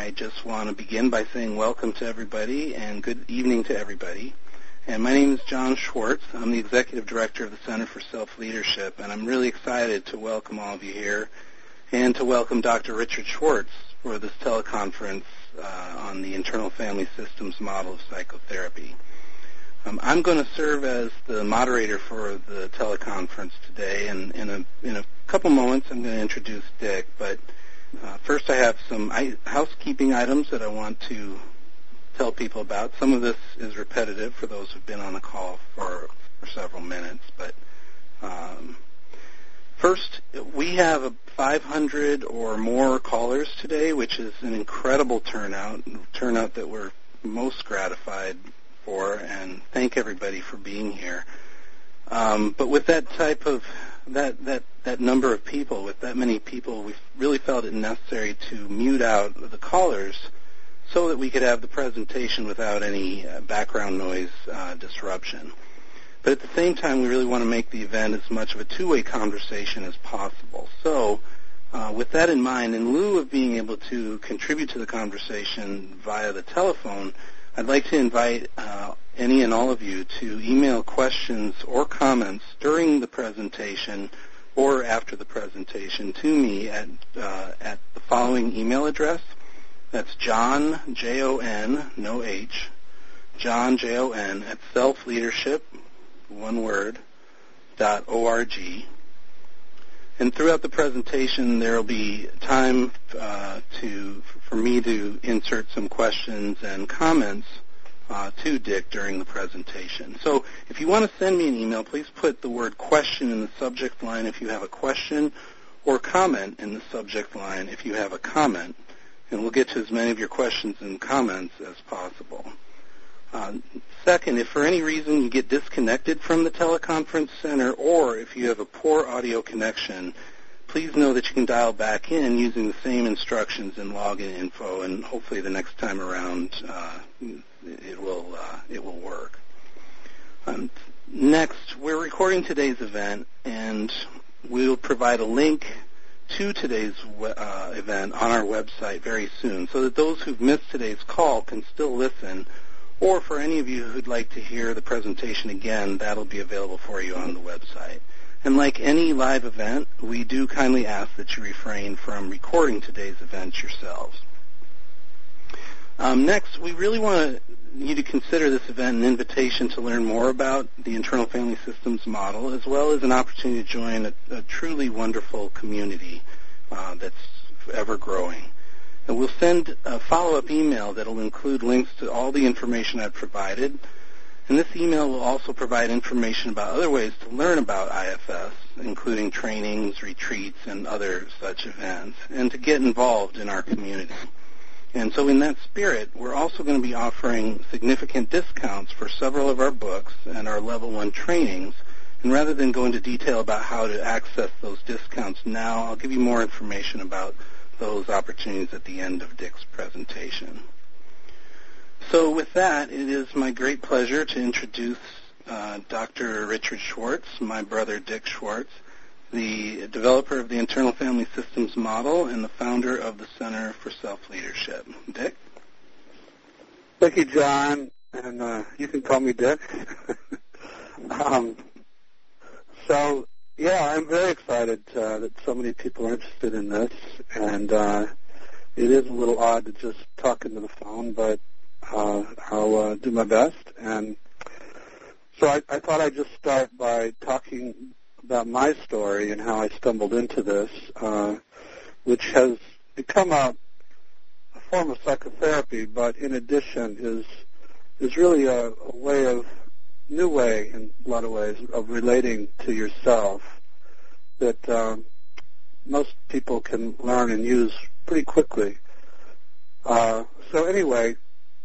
I just want to begin by saying welcome to everybody and good evening to everybody. And my name is John Schwartz. I'm the Executive Director of the Center for Self-Leadership, and I'm really excited to welcome all of you here and to welcome Dr. Richard Schwartz for this teleconference on the internal family systems model of psychotherapy. I'm going to serve as the moderator for the teleconference today, and in a couple moments I'm going to introduce Dick, but first I have some housekeeping items that I want to tell people about. Some of this is repetitive for those who've been on the call for several minutes, but first, we have 500 or more callers today, which is an incredible turnout that we're most gratified for, and thank everybody for being here. But with that type of that number of people, with that many people, we really felt it necessary to mute out the callers so that we could have the presentation without any background noise disruption. But at the same time, we really want to make the event as much of a two-way conversation as possible. So with that in mind, in lieu of being able to contribute to the conversation via the telephone, I'd like to invite any and all of you to email questions or comments during the presentation or after the presentation to me at the following email address. That's John, J-O-N, no H, John, J-O-N, at selfleadership, one word, .org. And throughout the presentation, there will be time for me to insert some questions and comments to Dick during the presentation. So if you want to send me an email, please put the word question in the subject line if you have a question, or comment in the subject line if you have a comment, and we'll get to as many of your questions and comments as possible. Second, if for any reason you get disconnected from the teleconference center, or if you have a poor audio connection, please know that you can dial back in using the same instructions and login info, and hopefully the next time around it will work. Next, we're recording today's event, and we'll provide a link to today's event on our website very soon, so that those who've missed today's call can still listen, or for any of you who'd like to hear the presentation again, that'll be available for you on the website. And like any live event, we do kindly ask that you refrain from recording today's events yourselves. Next, we really want you to consider this event an invitation to learn more about the internal family systems model, as well as an opportunity to join a truly wonderful community that's ever growing. And we'll send a follow-up email that will include links to all the information I've provided. And this email will also provide information about other ways to learn about IFS, including trainings, retreats, and other such events, and to get involved in our community. And so in that spirit, we're also going to be offering significant discounts for several of our books and our Level 1 trainings. And rather than go into detail about how to access those discounts now, I'll give you more information about those opportunities at the end of Dick's presentation. So with that, it is my great pleasure to introduce Dr. Richard Schwartz, my brother Dick Schwartz, the developer of the Internal Family Systems Model and the founder of the Center for Self-Leadership. Dick? Thank you, John, and you can call me Dick. I'm very excited that so many people are interested in this, and it is a little odd to just talk into the phone, but I'll do my best. And so I thought I'd just start by talking about my story and how I stumbled into this, which has become a form of psychotherapy, but in addition is really a new way in a lot of ways of relating to yourself that most people can learn and use pretty quickly. So anyway,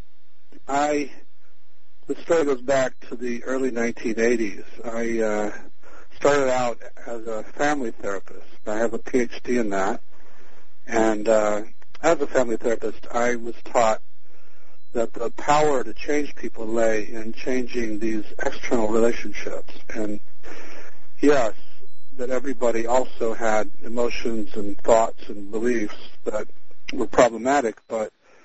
the story goes back to the early 1980s. I started out as a family therapist. I have a PhD in that. And as a family therapist, I was taught that the power to change people lay in changing these external relationships. And yes, that everybody also had emotions and thoughts and beliefs that were problematic, but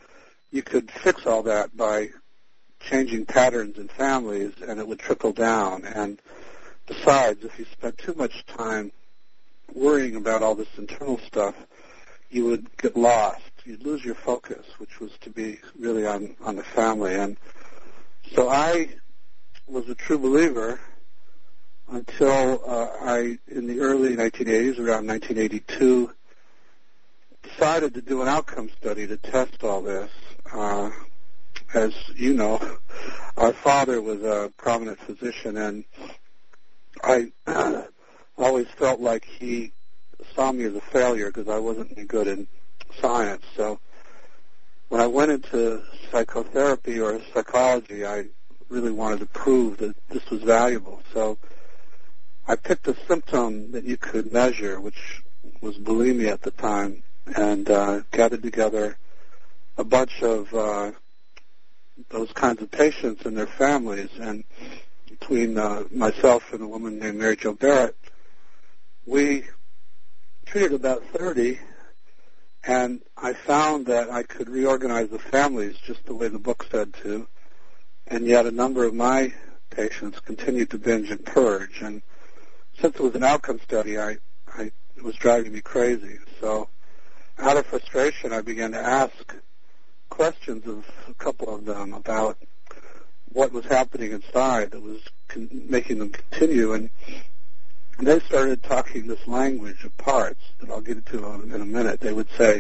you could fix all that by changing patterns in families, and it would trickle down. And besides, if you spent too much time worrying about all this internal stuff, you would get lost. You'd lose your focus, which was to be really on the family. And so I was a true believer until in the early 1980s, around 1982, decided to do an outcome study to test all this. As you know, our father was a prominent physician, and I always felt like he saw me as a failure because I wasn't any good in science. So when I went into psychotherapy or psychology, I really wanted to prove that this was valuable. So I picked a symptom that you could measure, which was bulimia at the time, and gathered together a bunch of those kinds of patients and their families. And between myself and a woman named Mary Jo Barrett, we treated about 30, and I found that I could reorganize the families just the way the book said to, and yet a number of my patients continued to binge and purge. And since it was an outcome study, it was driving me crazy. So out of frustration, I began to ask questions of a couple of them about what was happening inside that was making them continue. And they started talking this language of parts that I'll get into in a minute. They would say,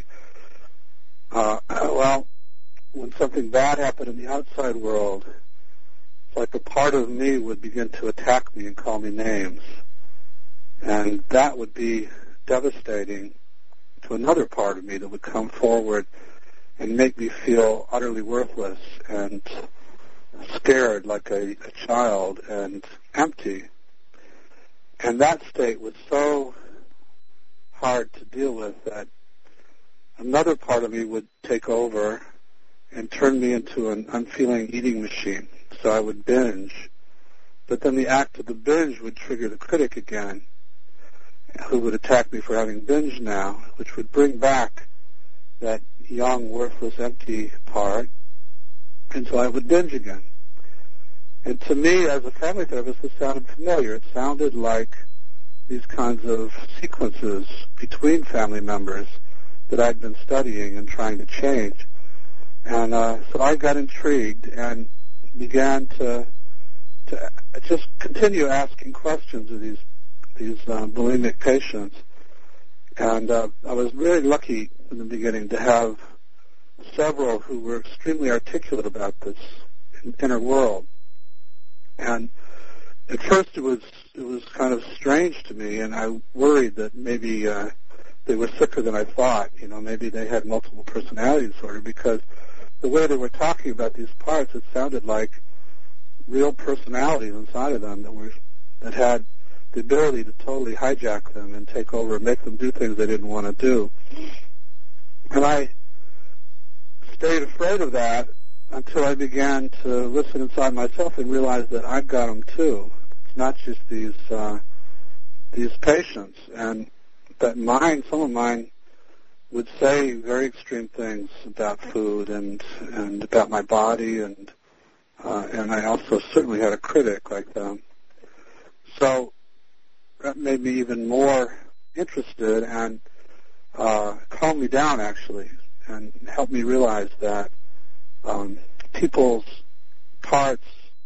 well, when something bad happened in the outside world, it's like a part of me would begin to attack me and call me names. And that would be devastating to another part of me that would come forward and make me feel utterly worthless and scared like a child and empty. And that state was so hard to deal with that another part of me would take over and turn me into an unfeeling eating machine. So I would binge. But then the act of the binge would trigger the critic again, who would attack me for having binged now, which would bring back that young, worthless, empty part, and so I would binge again. And to me, as a family therapist, this sounded familiar. It sounded like these kinds of sequences between family members that I'd been studying and trying to change. And so I got intrigued and began to just continue asking questions of these bulimic patients. And I was very lucky in the beginning to have several who were extremely articulate about this inner world. And at first it was kind of strange to me, and I worried that maybe they were sicker than I thought. You know, maybe they had multiple personality disorder, because the way they were talking about these parts, it sounded like real personalities inside of them that had the ability to totally hijack them and take over and make them do things they didn't want to do. And I stayed afraid of that until I began to listen inside myself and realize that I've got them too. It's not just these patients, and that some of mine would say very extreme things about food and about my body, and I also certainly had a critic like them. So that made me even more interested and calmed me down, actually, and helped me realize that people's parts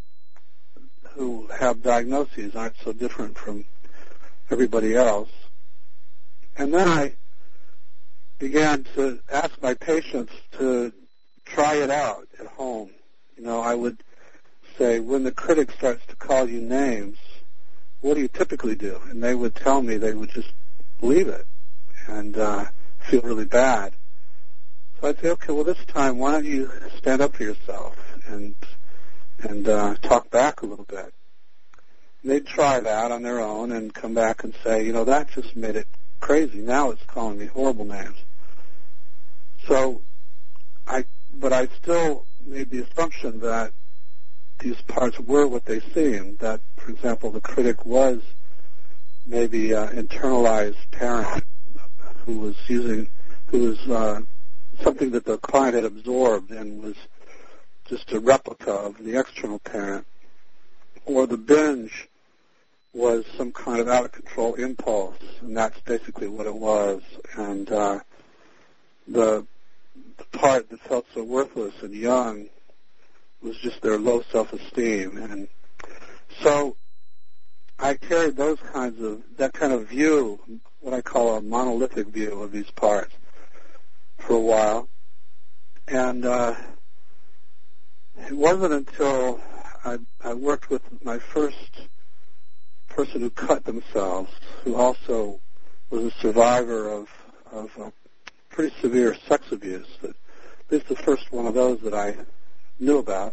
who have diagnoses aren't so different from everybody else. And then I began to ask my patients to try it out at home. You know, I would say, when the critic starts to call you names, what do you typically do? And they would tell me they would just believe it and feel really bad. So I'd say, okay, well, this time, why don't you stand up for yourself and talk back a little bit? And they'd try that on their own and come back and say, you know, that just made it crazy. Now it's calling me horrible names. So I still made the assumption that these parts were what they seemed, that, for example, the critic was maybe an internalized parent who was something that the client had absorbed and was just a replica of the external parent, or the binge was some kind of out-of-control impulse, and that's basically what it was. And the part that felt so worthless and young was just their low self-esteem. And so I carried that kind of view, what I call a monolithic view of these parts, for a while. And it wasn't until I worked with my first person who cut themselves, who also was a survivor of pretty severe sex abuse, that at least the first one of those that I knew about,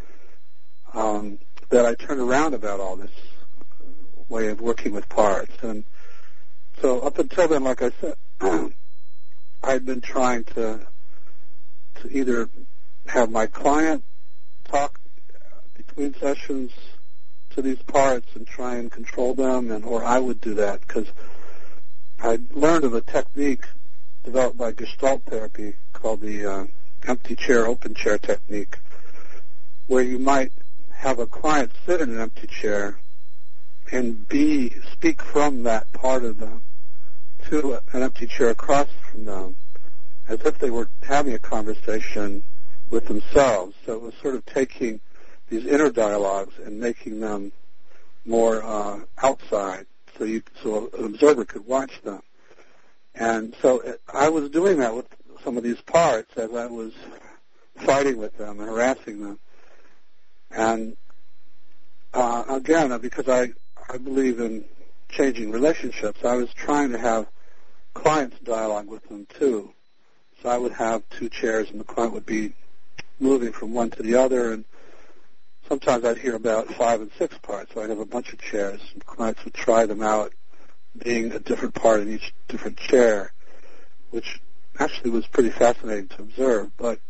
that I turned around about all this way of working with parts. And so up until then, like I said, I'd been trying to either have my client talk between sessions to these parts and try and control them, or I would do that, because I learned of a technique developed by Gestalt therapy called the empty chair, open chair technique, where you might have a client sit in an empty chair and speak from that part of them to an empty chair across from them, as if they were having a conversation with themselves. So it was sort of taking these inner dialogues and making them more outside, so an observer could watch them. And so I was doing that with some of these parts as I was fighting with them and harassing them. And again, because I believe in changing relationships, I was trying to have clients dialogue with them too. So I would have two chairs and the client would be moving from one to the other, and sometimes I'd hear about 5 and 6 parts, so I'd have a bunch of chairs, and clients would try them out, being a different part in each different chair, which actually was pretty fascinating to observe. But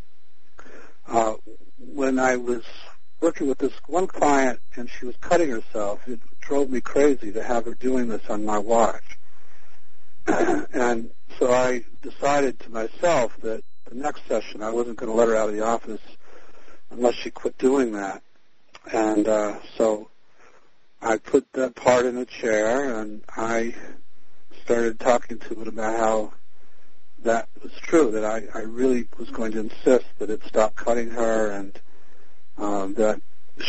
when I was working with this one client and she was cutting herself, it drove me crazy to have her doing this on my watch. And so I decided to myself that the next session I wasn't going to let her out of the office unless she quit doing that. And so I put that part in a chair, and I started talking to it about how that was true, that I really was going to insist that it stop cutting her, and that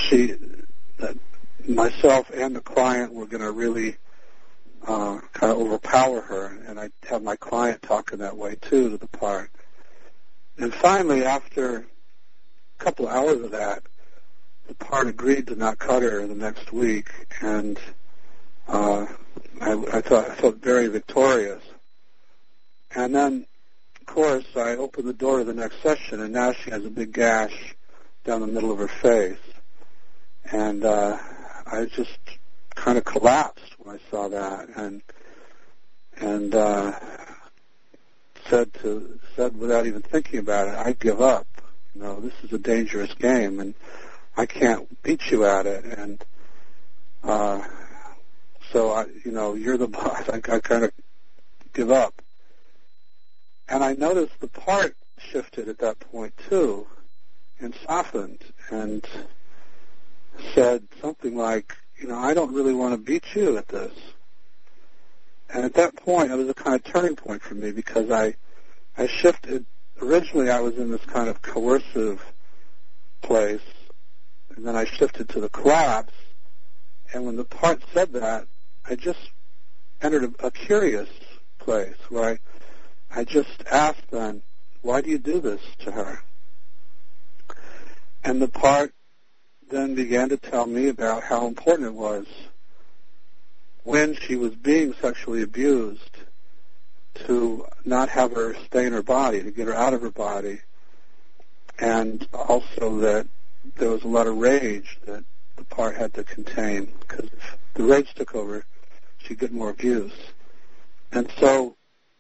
myself and the client were going to really kind of overpower her, and I'd have my client talking that way too to the part. And finally, after a couple hours of that, the part agreed to not cut her the next week, and I felt very victorious. And then, of course, I opened the door to the next session, and now she has a big gash down the middle of her face. And I just kind of collapsed when I saw that, and said without even thinking about it, I give up. You know, this is a dangerous game, and I can't beat you at it. And so you're the boss. I kind of give up. And I noticed the part shifted at that point too, and softened, and said something like, I don't really want to beat you at this. And at that point, it was a kind of turning point for me, because I shifted. Originally, I was in this kind of coercive place, and then I shifted to the collapse. And when the part said that, I just entered a curious place where I just asked then, why do you do this to her? And the part then began to tell me about how important it was when she was being sexually abused to not have her stay in her body, to get her out of her body, and also that there was a lot of rage that the part had to contain, because if the rage took over, she'd get more abuse. And so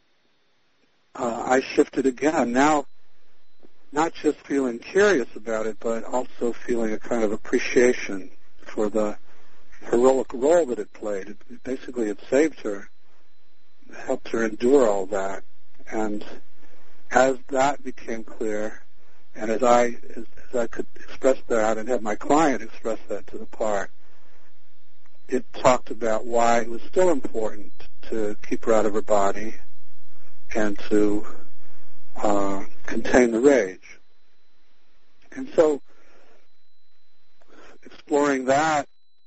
I shifted again, now not just feeling curious about it, but also feeling a kind of appreciation for the heroic role that it played. Basically, it saved her, helped her endure all that. And as that became clear, and as I could express that and have my client express that to the part, it talked about why it was still important to keep her out of her body and to contain the rage. And so exploring that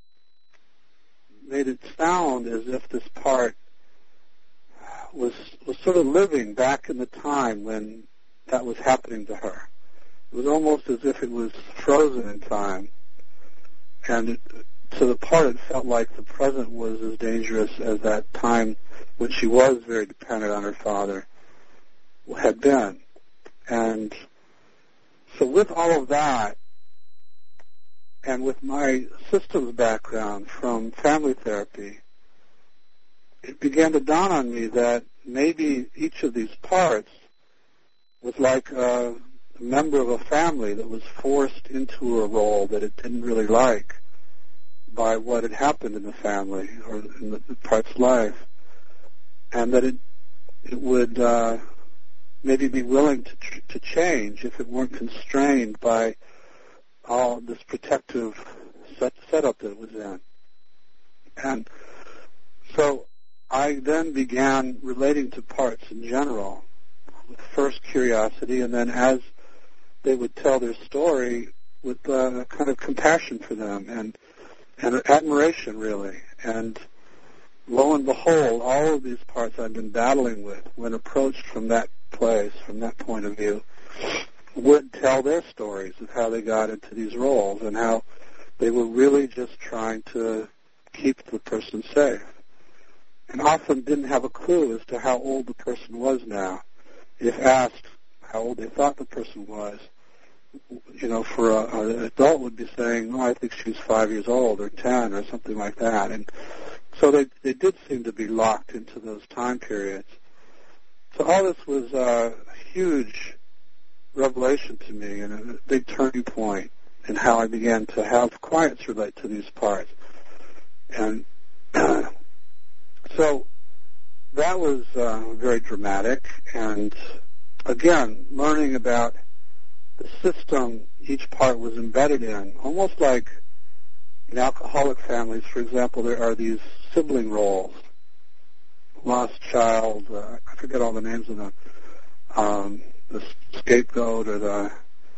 made it sound as if this part was sort of living back in the time when that was happening to her. It was almost as if it was frozen in time. And to the part, it felt like the present was as dangerous as that time when she was very dependent on her father had been. And so with all of that, and with my systems background from family therapy, it began to dawn on me that maybe each of these parts was like a member of a family that was forced into a role that it didn't really like by what had happened in the family or in the part's life, and that it would maybe be willing to change if it weren't constrained by all this protective setup that it was in. And so I then began relating to parts in general with first curiosity, and then as they would tell their story, with a kind of compassion for them and admiration, really. And lo and behold, all of these parts I've been battling with, when approached from that place, from that point of view, would tell their stories of how they got into these roles and how they were really just trying to keep the person safe, and often didn't have a clue as to how old the person was now. If asked how old they thought the person was, for an adult would be saying, "Oh, I think she's 5 years old or 10 or something like that." And so they did seem to be locked into those time periods. So all this was a huge revelation to me and a big turning point in how I began to have clients relate to these parts. And so that was very dramatic. And again, learning about the system each part was embedded in, almost like in alcoholic families, for example, there are these sibling roles. Lost child, I forget all the names of them, the scapegoat or the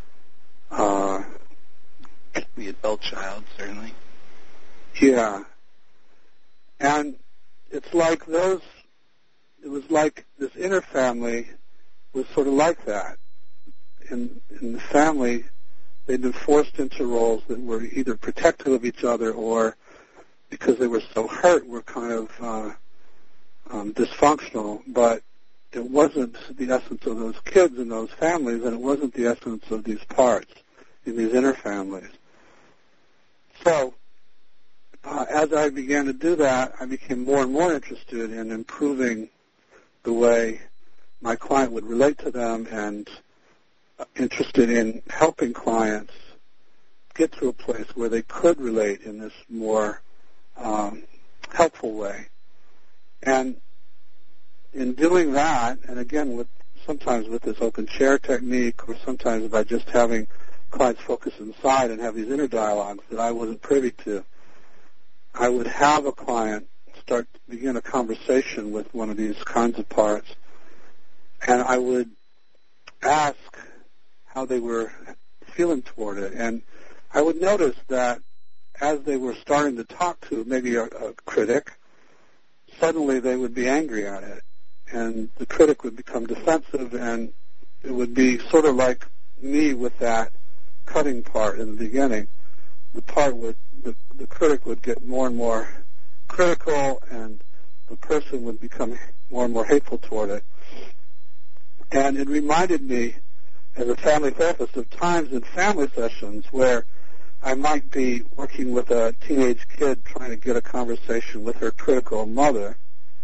adult child, certainly. Yeah. And it's like it was like this inner family was sort of like that. In the family, they'd been forced into roles that were either protective of each other or, because they were so hurt, were kind of dysfunctional. But it wasn't the essence of those kids in those families, and it wasn't the essence of these parts in these inner families. So as I began to do that, I became more and more interested in improving the way my client would relate to them, and interested in helping clients get to a place where they could relate in this more helpful way. And in doing that, and again, sometimes with this open chair technique, or sometimes by just having clients focus inside and have these inner dialogues that I wasn't privy to, I would have a client begin a conversation with one of these kinds of parts, and I would ask how they were feeling toward it. And I would notice that as they were starting to talk to maybe a critic, suddenly they would be angry at it. And the critic would become defensive, and it would be sort of like me with that cutting part in the beginning. The critic would get more and more critical, and the person would become more and more hateful toward it. And it reminded me, as a family therapist, of times in family sessions where I might be working with a teenage kid trying to get a conversation with her critical mother,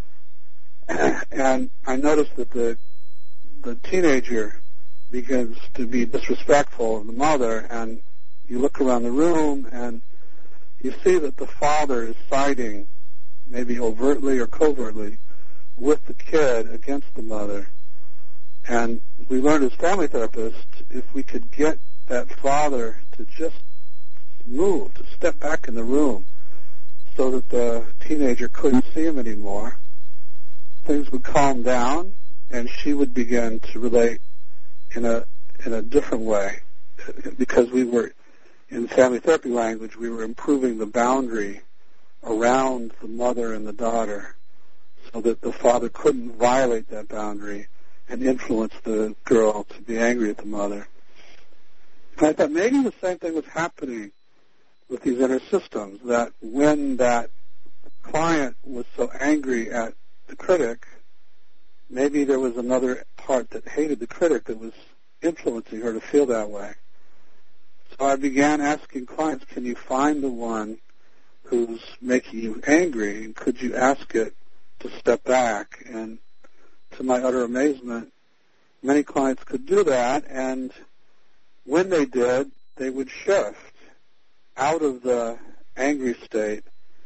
and I noticed that the teenager begins to be disrespectful of the mother, and you look around the room and you see that the father is siding, maybe overtly or covertly, with the kid against the mother. And we learned as family therapists, if we could get that father to just move, to step back in the room so that the teenager couldn't see him anymore, things would calm down and she would begin to relate in a different way. Because we were, in family therapy language, we were improving the boundary around the mother and the daughter so that the father couldn't violate that boundary and influence the girl to be angry at the mother. And I thought maybe the same thing was happening with these inner systems, that when that client was so angry at the critic, maybe there was another part that hated the critic that was influencing her to feel that way. So I began asking clients, can you find the one who's making you angry, and could you ask it to step back? And to my utter amazement, many clients could do that, and when they did, they would shift out of the angry state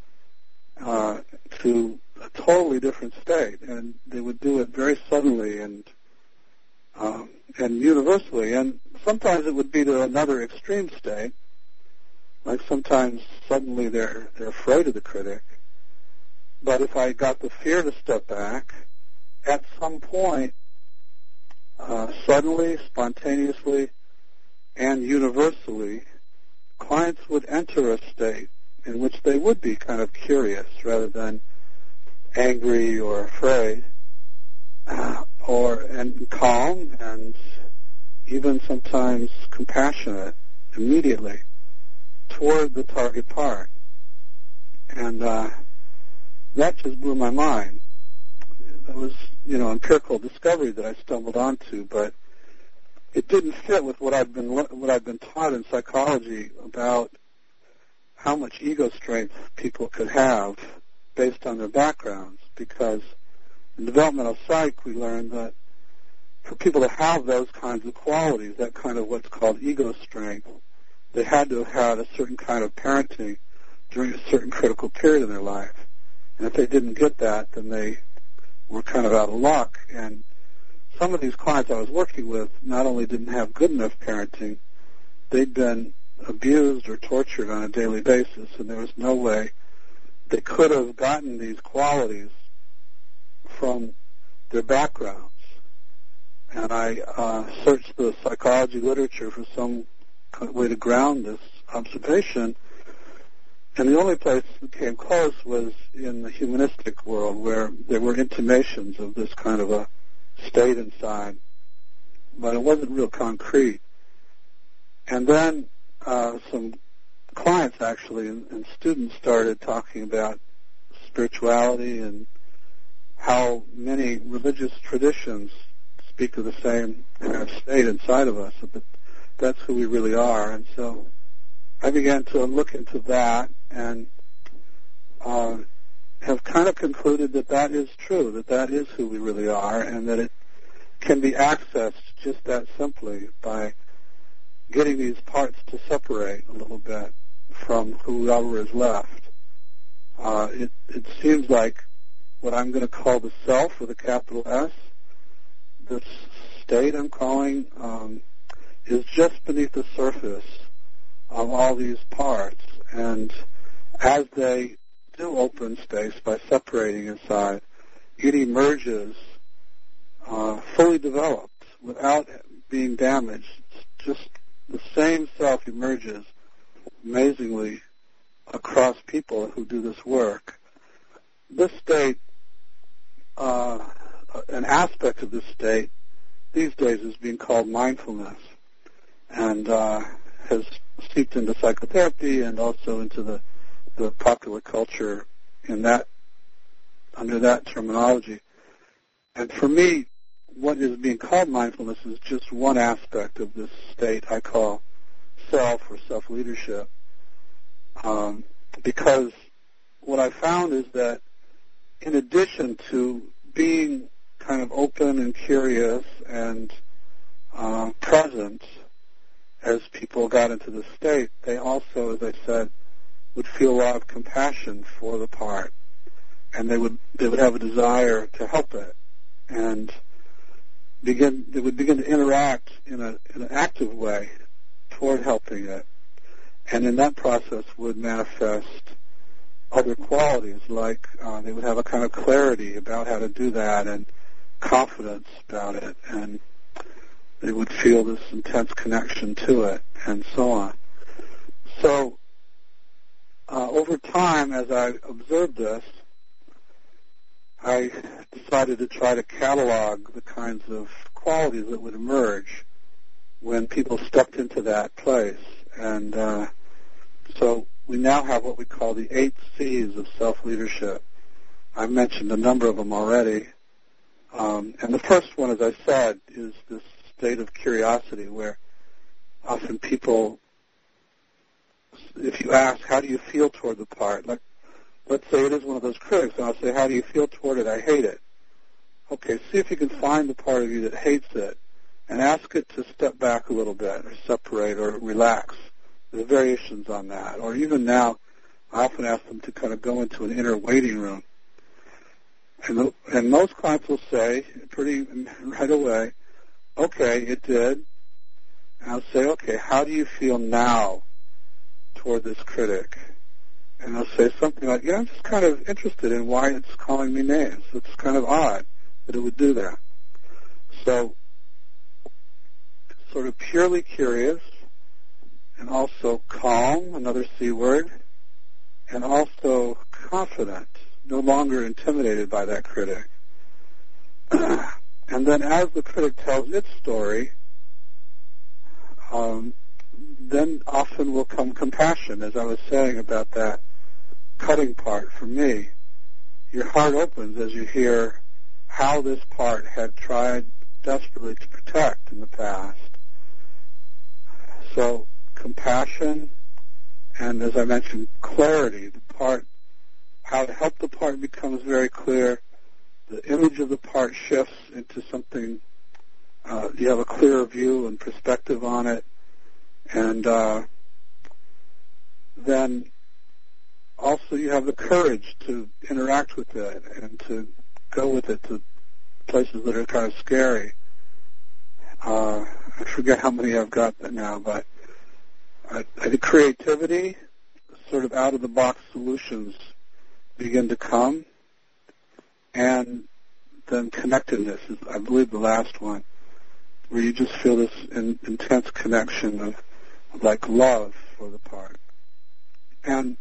to a totally different state, and they would do it very suddenly and universally. And sometimes it would be to another extreme state, like sometimes suddenly they're afraid of the critic. But if I got the fear to step back, at some point, suddenly, spontaneously, and universally, clients would enter a state in which they would be kind of curious rather than angry or afraid, and calm and even sometimes compassionate immediately toward the target part. And that just blew my mind. That was, empirical discovery that I stumbled onto, but it didn't fit with what I've been taught in psychology about how much ego strength people could have based on their backgrounds. Because in developmental psych, we learned that for people to have those kinds of qualities, that kind of what's called ego strength, they had to have had a certain kind of parenting during a certain critical period in their life. And if they didn't get that, then they were kind of out of luck. And some of these clients I was working with not only didn't have good enough parenting, they'd been abused or tortured on a daily basis, and there was no way they could have gotten these qualities from their backgrounds. And I searched the psychology literature for some way to ground this observation, and the only place that came close was in the humanistic world, where there were intimations of this kind of a state inside, but it wasn't real concrete. And then some clients actually and students started talking about spirituality and how many religious traditions speak of the same kind of state inside of us, that that's who we really are. And so I began to look into that and have kind of concluded that that is true, that that is who we really are, and that it can be accessed just that simply by getting these parts to separate a little bit from whoever is left. It seems like what I'm going to call the self with a capital S, this state I'm calling, is just beneath the surface of all these parts. And as they do open space by separating inside, it emerges fully developed without being damaged. It's just the same self emerges amazingly across people who do this work. This state, an aspect of this state these days is being called mindfulness, and has seeped into psychotherapy and also into the popular culture in that, under that terminology. And for me, what is being called mindfulness is just one aspect of this state I call self or self-leadership. Because what I found is that in addition to being kind of open and curious and present as people got into the state, they also, as I said, would feel a lot of compassion for the part, and they would have a desire to help it. And begin to interact in an active way toward helping it, and in that process would manifest other qualities, like they would have a kind of clarity about how to do that and confidence about it, and they would feel this intense connection to it, and so on. So over time, as I observed this, I decided to try to catalog the kinds of qualities that would emerge when people stepped into that place. And so we now have what we call the 8 C's of self-leadership. I've mentioned a number of them already. And the first one, as I said, is this state of curiosity where often people, if you ask, how do you feel toward the part? Like, let's say it is one of those critics, and I'll say, how do you feel toward it? I hate it. Okay, see if you can find the part of you that hates it, and ask it to step back a little bit, or separate, or relax. There's variations on that. Or even now, I often ask them to kind of go into an inner waiting room. And most clients will say, pretty right away, okay, it did. And I'll say, okay, how do you feel now toward this critic? And they'll say something like, I'm just kind of interested in why it's calling me names. It's kind of odd that it would do that. So, sort of purely curious, and also calm, another C word, and also confident, no longer intimidated by that critic. And then as the critic tells its story, then often will come compassion, as I was saying about that cutting part for me. Your heart opens as you hear how this part had tried desperately to protect in the past. So compassion, and as I mentioned, clarity, the part, how to help the part becomes very clear. The image of the part shifts into something, you have a clearer view and perspective on it, and then also you have the courage to interact with it and to go with it to places that are kind of scary. I forget how many I've got now, but the creativity, sort of out-of-the-box solutions begin to come, and then connectedness is, I believe, the last one, where you just feel this intense connection of like love for the part. And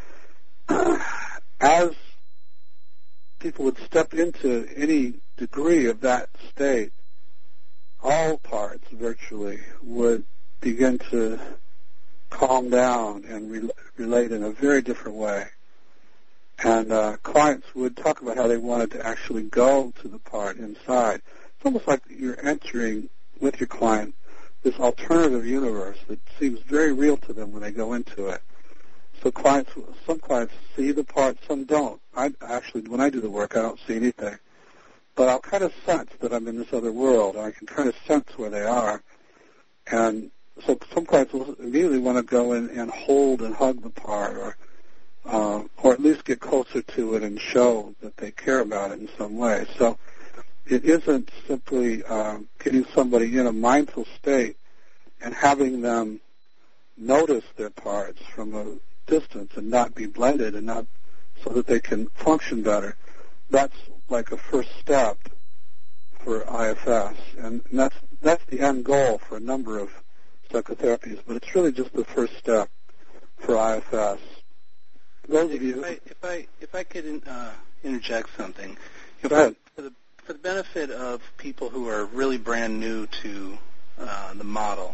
as people would step into any degree of that state, all parts virtually would begin to calm down and relate in a very different way. And clients would talk about how they wanted to actually go to the part inside. It's almost like you're entering with your client this alternative universe that seems very real to them when they go into it. So some clients see the part, some don't. When I do the work, I don't see anything. But I'll kind of sense that I'm in this other world, and I can kind of sense where they are. And so some clients will immediately want to go in and hold and hug the part, or at least get closer to it and show that they care about it in some way. So it isn't simply getting somebody in a mindful state and having them notice their parts from a distance and not be blended, and not so that they can function better. That's like a first step for IFS, and that's the end goal for a number of psychotherapies, but it's really just the first step for IFS. Those of you, if I could interject something, go ahead. For the benefit of people who are really brand new to the model,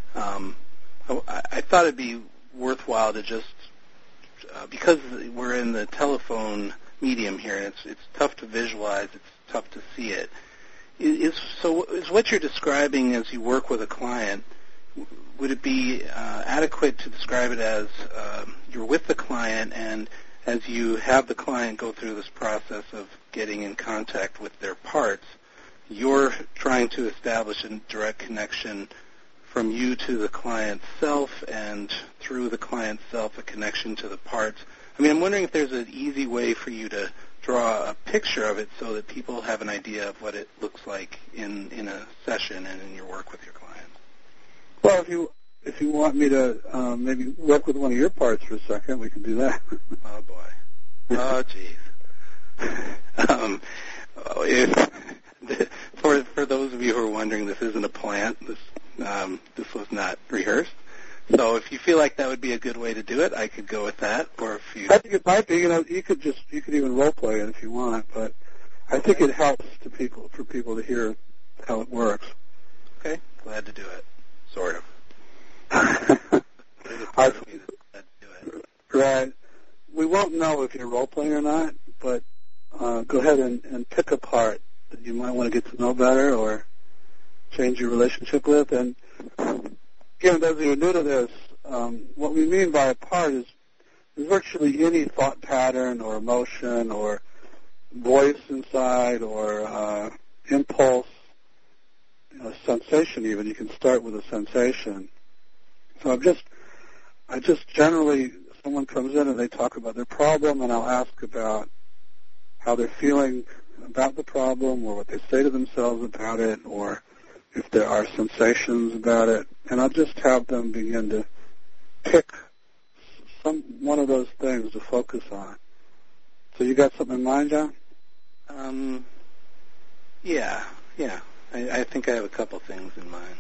I thought it'd be worthwhile to just, because we're in the telephone medium here, and it's tough to visualize, it's tough to see it. Is what you're describing as you work with a client, would it be adequate to describe it as you're with the client, and as you have the client go through this process of getting in contact with their parts, you're trying to establish a direct connection from you to the client's self, and through the client's self a connection to the parts? I mean, I'm wondering if there's an easy way for you to draw a picture of it so that people have an idea of what it looks like in a session and in your work with your clients. Well, if you want me to maybe work with one of your parts for a second, we can do that. Oh boy. Oh geez. For those of you who are wondering, this isn't a plant. This was not rehearsed. So if you feel like that would be a good way to do it, I could go with that. Or if you, I think it might be. You could even role play it if you want. But I think it helps for people to hear how it works. Okay, glad to do it. Sort of. Right. We won't know if you're role playing or not, but go ahead and pick a part that you might want to get to know better or change your relationship with. And again, those of you who are new to this, what we mean by a part is virtually any thought pattern or emotion or voice inside or impulse, sensation even. You can start with a sensation. So I just generally, someone comes in and they talk about their problem, and I'll ask about how they're feeling about the problem or what they say to themselves about it or if there are sensations about it. And I'll just have them begin to pick one of those things to focus on. So you got something in mind, John? Yeah. I think I have a couple things in mind.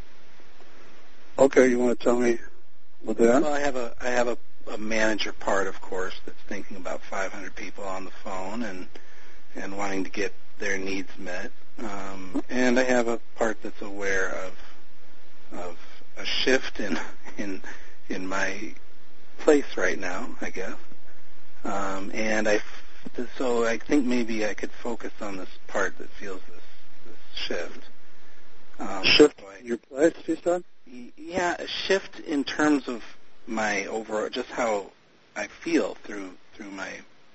Okay, you want to tell me what they are? Well, I have a manager part, of course, that's thinking about 500 people on the phone and wanting to get their needs met. And I have a part that's aware of a shift in my place right now, I guess. So I think maybe I could focus on this part that feels this shift. Shift in your place, you said? Yeah, a shift in terms of my overall, just how I feel through my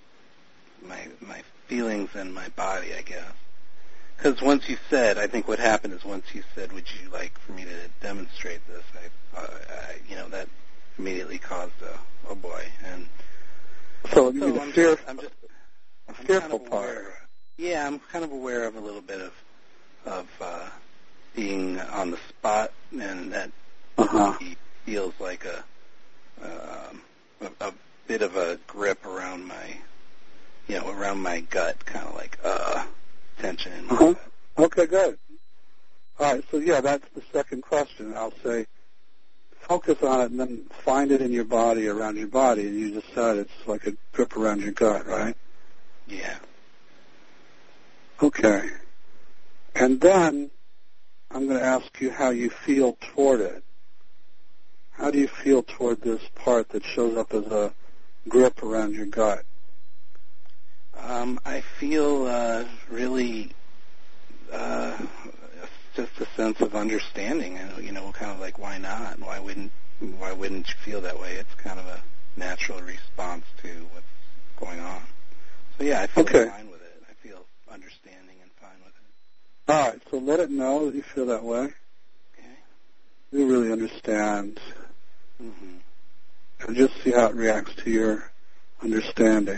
feelings and my body, I guess. Because once you said, I think what happened is once you said, would you like for me to demonstrate this, that immediately caused a oh boy. And so I'm fearful part. Yeah, I'm kind of aware of a little bit of being on the spot, and that feels like a bit of a grip around my gut, kind of like tension in my gut. Okay, good. All right, so yeah, that's the second question. I'll say focus on it and then find it in your body, around your body, and you just said it's like a grip around your gut, right? Yeah. Okay. And then I'm going to ask you how you feel toward it. How do you feel toward this part that shows up as a grip around your gut? I feel really just a sense of understanding, and kind of like why not? Why wouldn't you feel that way? It's kind of a natural response to what's going on. So yeah, I feel fine with it. I feel understanding and fine with it. All right, so let it know that you feel that way. Okay. You really understand. Mm-hmm. And just see how it reacts to your understanding.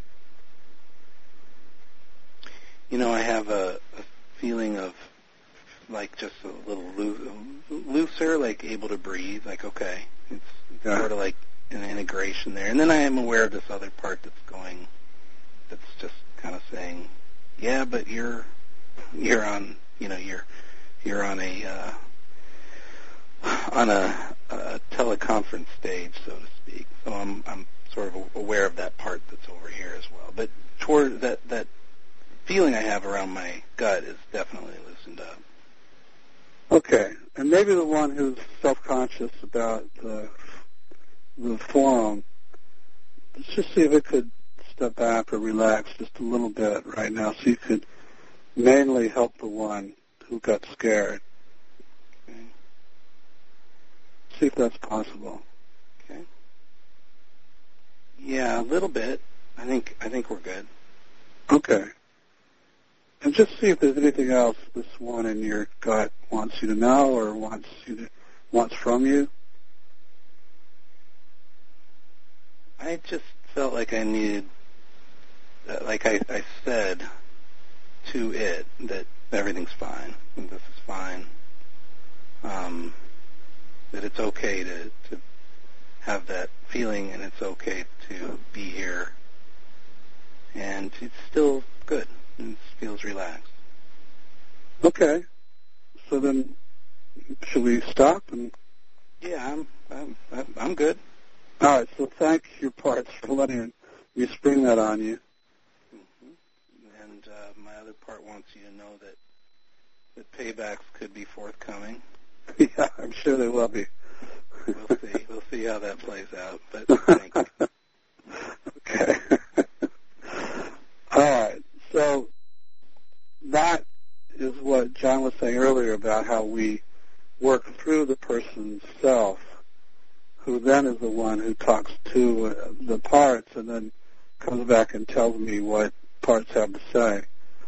I have a feeling of like just a little looser, like able to breathe, like okay, it's sort of like an integration there. And then I am aware of this other part that's just kind of saying, yeah, but you're on, you're on a teleconference stage, so to speak. So I'm sort of aware of that part that's over here as well. But toward that feeling I have around my gut is definitely loosened up. Okay, and maybe the one who's self-conscious about the forum, let's just see if it could step back or relax just a little bit right now so you could mainly help the one who got scared. Okay. See if that's possible. Okay. Yeah, a little bit. I think we're good. Okay. And just see if there's anything else this one in your gut wants you to know or wants from you. I just felt like I needed like I said to it, that everything's fine, and this is fine, that it's okay to have that feeling, and it's okay to be here, and it's still good. It feels relaxed. Okay. So then, should we stop? And yeah, I'm good. All right. So thank your parts for letting me spring that on you. Mm-hmm. And my other part wants you to know that paybacks could be forthcoming. Yeah, I'm sure they will be. We'll see. We'll see how that plays out. But thank you. Okay. All right. So that is what John was saying earlier about how we work through the person's self, who then is the one who talks to the parts and then comes back and tells me what parts have to say.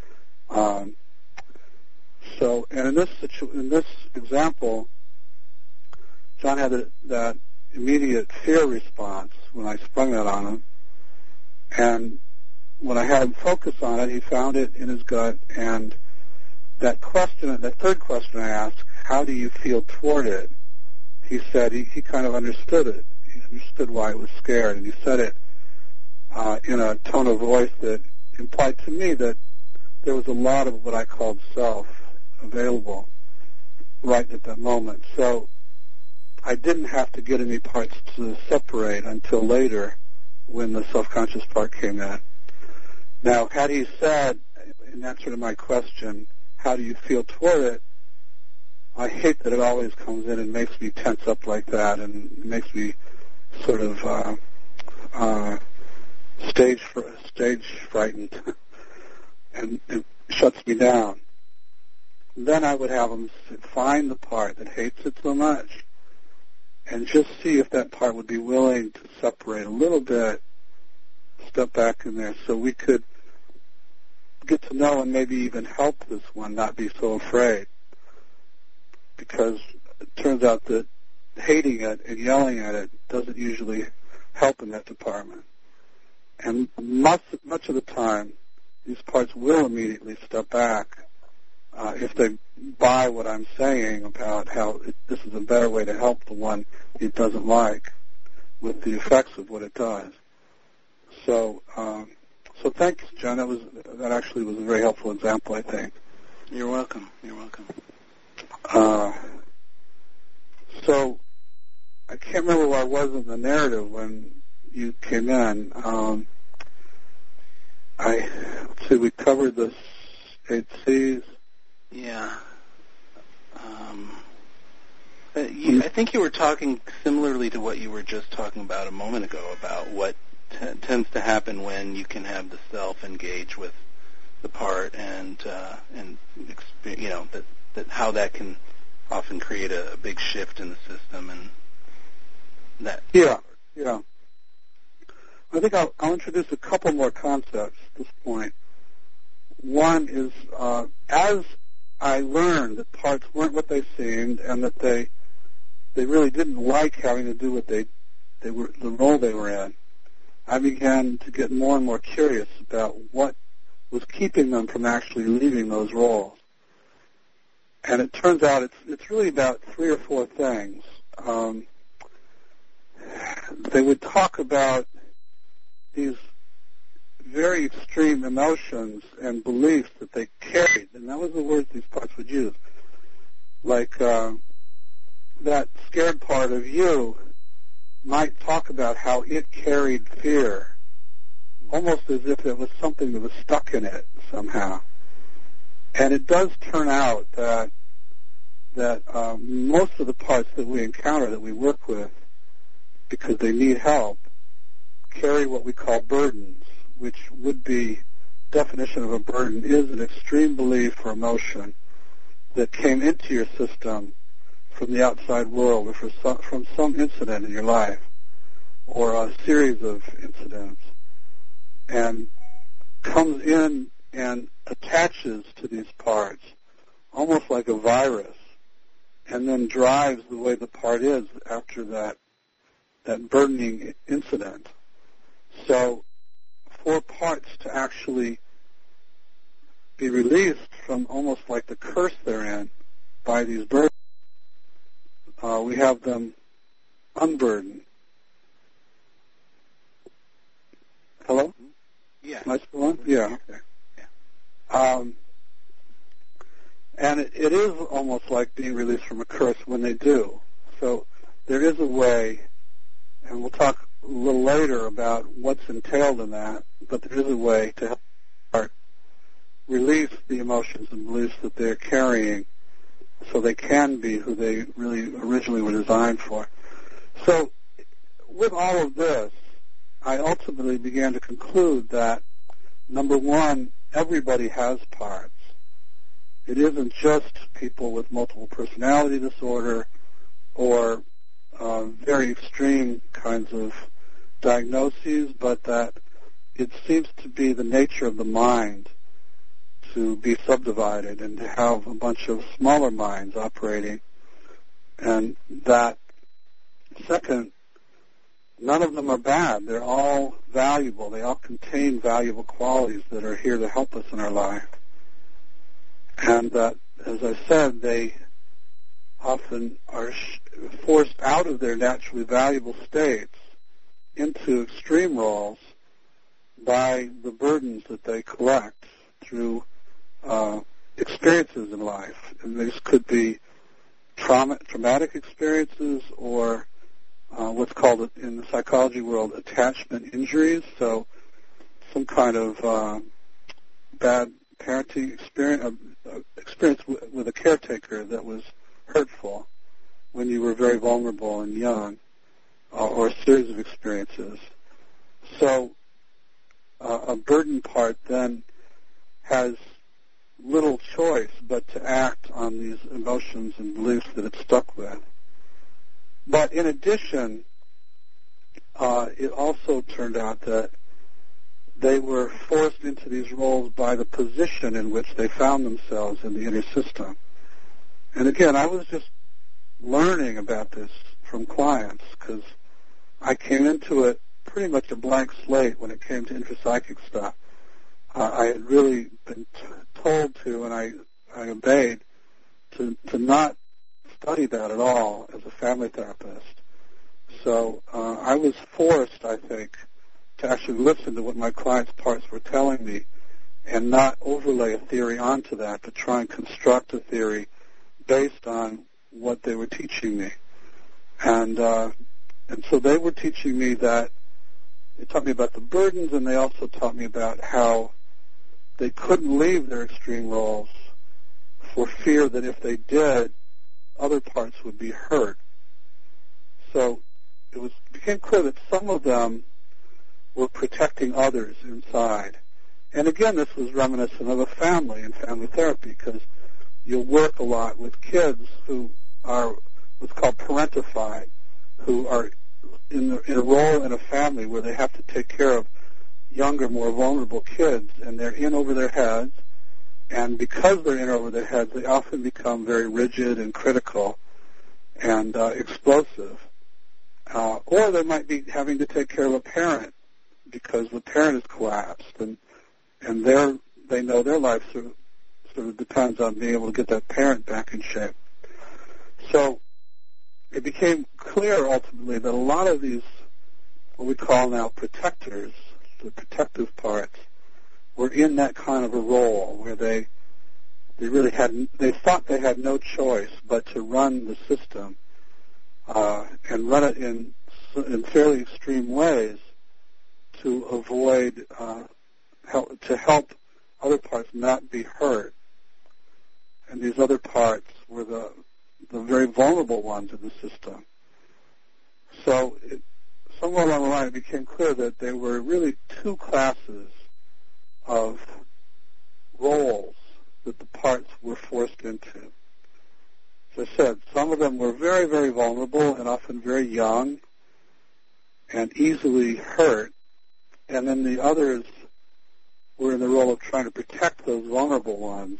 So, and in this example, John had that immediate fear response when I sprung that on him, and when I had him focus on it, he found it in his gut, and that third question I asked, how do you feel toward it? He said he kind of understood it. He understood why it was scared, and he said it in a tone of voice that implied to me that there was a lot of what I called self available right at that moment. So I didn't have to get any parts to separate until later when the self-conscious part came in. Now, had he said, in answer to my question, how do you feel toward it, I hate that it always comes in and makes me tense up like that, and it makes me sort of stage frightened, and it shuts me down. Then I would have him find the part that hates it so much and just see if that part would be willing to separate a little bit, step back in there, so we could get to know and maybe even help this one not be so afraid. Because it turns out that hating it and yelling at it doesn't usually help in that department. And much of the time, these parts will immediately step back if they buy what I'm saying about how this is a better way to help the one it doesn't like with the effects of what it does. So thanks, John. That actually was a very helpful example, I think. You're welcome. You're welcome. So I can't remember where I was in the narrative when you came in. Let's see, we covered the 8 C's. Yeah. I think you were talking similarly to what you were just talking about a moment ago, about what tends to happen when you can have the self engage with the part, and you know, that how that can often create a big shift in the system, and that. Yeah. I think I'll introduce a couple more concepts at this point. One is, as I learned that parts weren't what they seemed, and that they really didn't like having to do what they were, the role they were in, I began to get more and more curious about what was keeping them from actually leaving those roles. And it turns out it's really about 3 or 4 things. They would talk about these very extreme emotions and beliefs that they carried, and that was the words these parts would use. Like that scared part of you might talk about how it carried fear, almost as if it was something that was stuck in it somehow. And it does turn out that most of the parts that we encounter, that we work with, because they need help, carry what we call burdens, which would be, definition of a burden is an extreme belief or emotion that came into your system from the outside world, or from some incident in your life, or a series of incidents, and comes in and attaches to these parts, almost like a virus, and then drives the way the part is after that burdening incident. So for parts to actually be released from almost like the curse they're in by these burdens, we have them unburden. Hello? Yeah. Am I still on? Yeah. Okay. Yeah. And it is almost like being released from a curse when they do. So there is a way, and we'll talk a little later about what's entailed in that, but there is a way to help part release the emotions and beliefs that they're carrying so they can be who they really originally were designed for. So with all of this, I ultimately began to conclude that, number one, everybody has parts. It isn't just people with multiple personality disorder or very extreme kinds of diagnoses, but that it seems to be the nature of the mind to be subdivided and to have a bunch of smaller minds operating. And that, second, none of them are bad. They're all valuable. They all contain valuable qualities that are here to help us in our life. And that, as I said, they often are forced out of their naturally valuable states into extreme roles by the burdens that they collect through experiences in life. And these could be traumatic experiences or what's called in the psychology world attachment injuries. So some kind of bad parenting experience with a caretaker that was hurtful when you were very vulnerable and young, or a series of experiences. So a burden part then has little choice but to act on these emotions and beliefs that it's stuck with. But in addition, it also turned out that they were forced into these roles by the position in which they found themselves in the inner system. And again, I was just learning about this from clients because I came into it pretty much a blank slate when it came to intrapsychic stuff. I had really been told to, and I obeyed, to not study that at all as a family therapist. So I was forced, I think, to actually listen to what my clients' parts were telling me and not overlay a theory onto that, but try and construct a theory based on what they were teaching me. And so they were teaching me that, they taught me about the burdens, and they also taught me about how they couldn't leave their extreme roles for fear that if they did, other parts would be hurt. So it became clear that some of them were protecting others inside. And again, this was reminiscent of a family and family therapy, because you'll work a lot with kids who are what's called parentified, who are in a role in a family where they have to take care of younger, more vulnerable kids, and they're in over their heads. And because they're in over their heads, they often become very rigid and critical and explosive. Or they might be having to take care of a parent because the parent has collapsed, and they know their life sort of depends on being able to get that parent back in shape. So it became clear ultimately that a lot of these, what we call now protectors, the protective parts, were in that kind of a role where they thought they had no choice but to run the system and run it in fairly extreme ways to avoid to help other parts not be hurt. And these other parts were the very vulnerable ones in the system. So somewhere along the line it became clear that there were really two classes of roles that the parts were forced into. As I said, some of them were very, very vulnerable and often very young and easily hurt, and then the others were in the role of trying to protect those vulnerable ones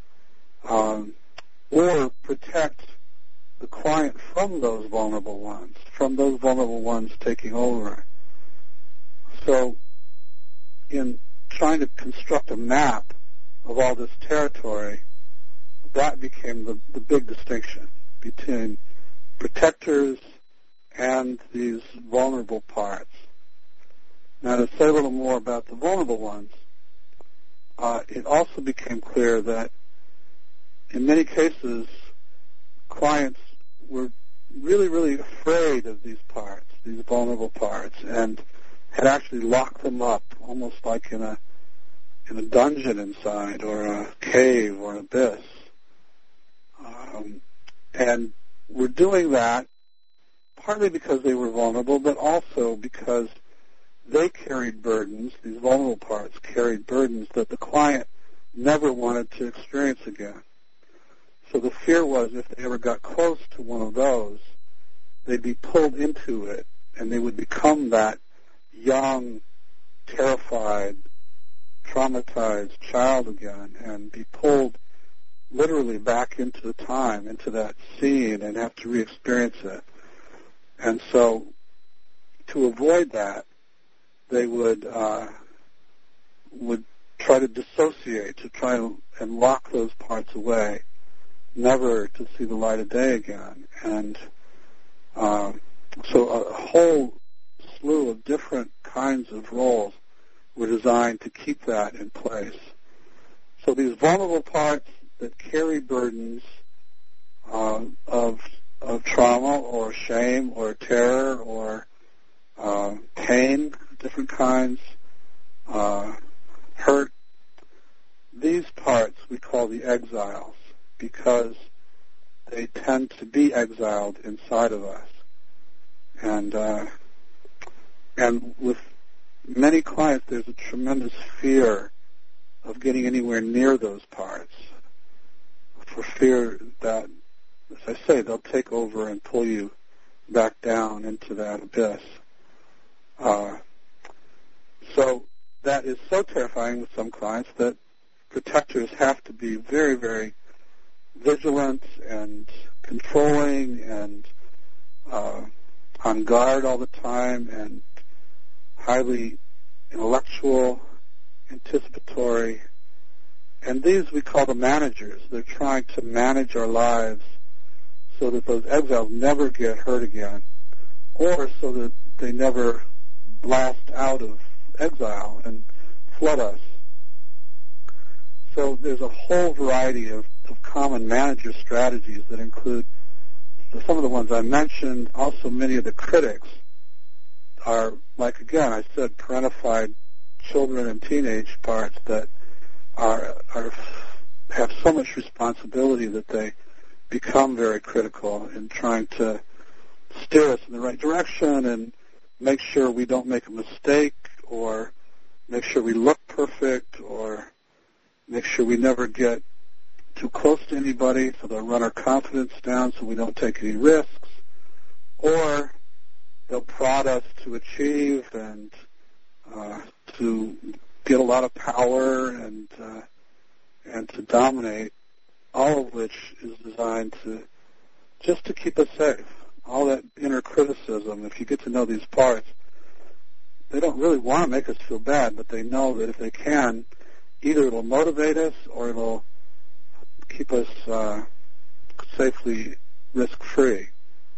or protect the client from those vulnerable ones taking over. So in trying to construct a map of all this territory, that became the big distinction between protectors and these vulnerable parts. Now, to say a little more about the vulnerable ones, it also became clear that in many cases, clients were really, really afraid of these parts, these vulnerable parts, and had actually locked them up, almost like in a dungeon inside, or a cave, or an abyss. And were doing that partly because they were vulnerable, but also because they carried burdens, these vulnerable parts carried burdens that the client never wanted to experience again. So the fear was if they ever got close to one of those, they'd be pulled into it, and they would become that young, terrified, traumatized child again, and be pulled literally back into the time, into that scene, and have to re-experience it. And so to avoid that, they would try to dissociate, to try and lock those parts away, never to see the light of day again. And so a whole slew of different kinds of roles were designed to keep that in place. So these vulnerable parts that carry burdens of trauma or shame or terror or pain, different kinds, hurt, these parts we call the exiles because they tend to be exiled inside of us. And with many clients, there's a tremendous fear of getting anywhere near those parts, for fear that, as I say, they'll take over and pull you back down into that abyss. So that is so terrifying with some clients that protectors have to be very, very vigilant and controlling and on guard all the time and highly intellectual, anticipatory. And these we call the managers. They're trying to manage our lives so that those exiles never get hurt again, or so that they never blast out of exile and flood us. So there's a whole variety of common manager strategies that include some of the ones I mentioned. Also, many of the critics are, like again, I said, parentified children and teenage parts that have so much responsibility that they become very critical in trying to steer us in the right direction and make sure we don't make a mistake or make sure we look perfect or make sure we never get too close to anybody, so they'll run our confidence down so we don't take any risks, or they'll prod us to achieve and to get a lot of power and to dominate, all of which is designed just to keep us safe. All that inner criticism, if you get to know these parts, they don't really want to make us feel bad, but they know that if they can, either it'll motivate us or it'll keep us safely risk-free.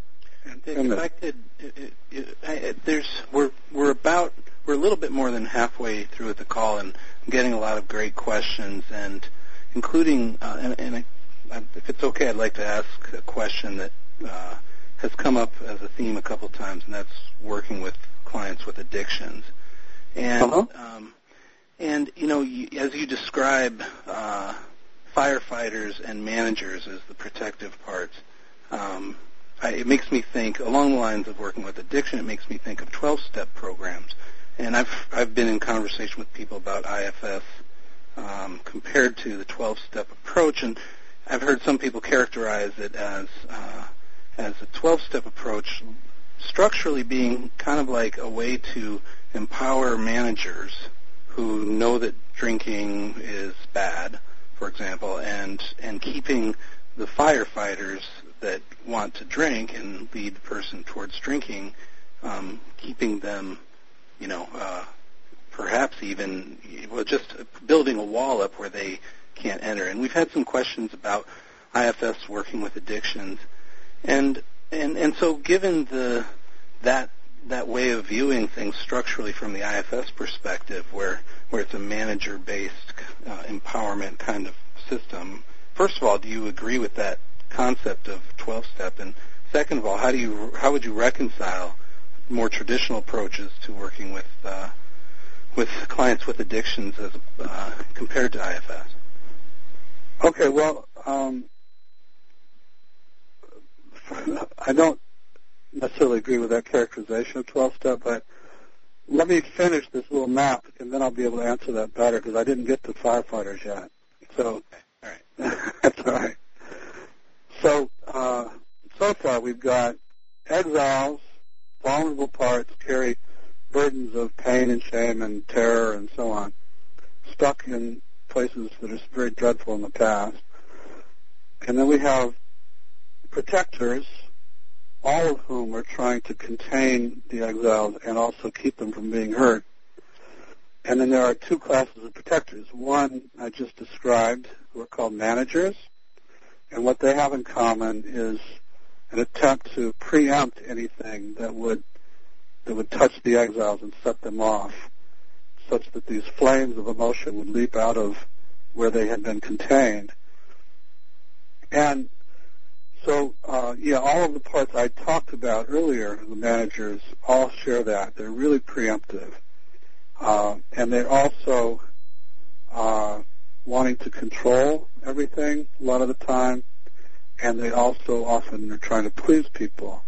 We're a little bit more than halfway through with the call, and I'm getting a lot of great questions, and including, if it's okay, I'd like to ask a question that has come up as a theme a couple times, and that's working with clients with addictions. And and as you describe firefighters and managers as the protective parts, it makes me think, along the lines of working with addiction, it makes me think of 12-step programs. And I've been in conversation with people about IFS compared to the 12-step approach, and I've heard some people characterize it as a 12-step approach structurally being kind of like a way to empower managers who know that drinking is bad, for example, and keeping the firefighters that want to drink and lead the person towards drinking, keeping them, perhaps even just building a wall up where they can't enter. And we've had some questions about IFS working with addictions, and so given that way of viewing things structurally from the IFS perspective, where it's a manager-based empowerment kind of system, first of all, do you agree with that concept of 12-step? And second of all, how would you reconcile more traditional approaches to working with clients with addictions as compared to IFS? Okay, well, I don't necessarily agree with that characterization of 12-step, but let me finish this little map, and then I'll be able to answer that better, because I didn't get to firefighters yet. So, all right. That's all right. So, so far we've got exiles, vulnerable parts, carry burdens of pain and shame and terror and so on, stuck in places that are very dreadful in the past. And then we have protectors, all of whom are trying to contain the exiles and also keep them from being hurt. And then there are two classes of protectors. One I just described, who are called managers, and what they have in common is an attempt to preempt anything that would touch the exiles and set them off, such that these flames of emotion would leap out of where they had been contained. And so, all of the parts I talked about earlier, the managers, all share that. They're really preemptive. And they're also wanting to control everything a lot of the time, and they also often are trying to please people.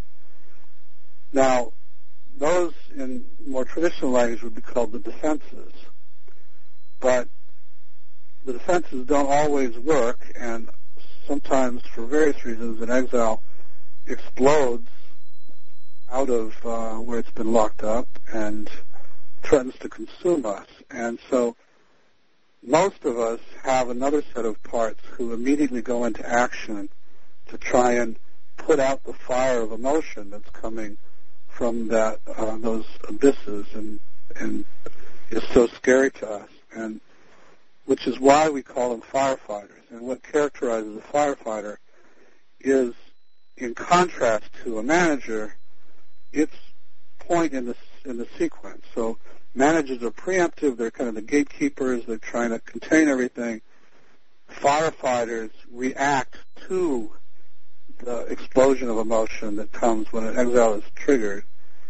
Now, those in more traditional language would be called the defenses. But the defenses don't always work, and sometimes, for various reasons, an exile explodes out of where it's been locked up and threatens to consume us. And so most of us have another set of parts who immediately go into action to try and put out the fire of emotion that's coming from those abysses and is so scary to us, and which is why we call them firefighters. And what characterizes a firefighter is, in contrast to a manager, its point in the sequence. So managers are preemptive; they're kind of the gatekeepers. They're trying to contain everything. Firefighters react to the explosion of emotion that comes when an exile is triggered,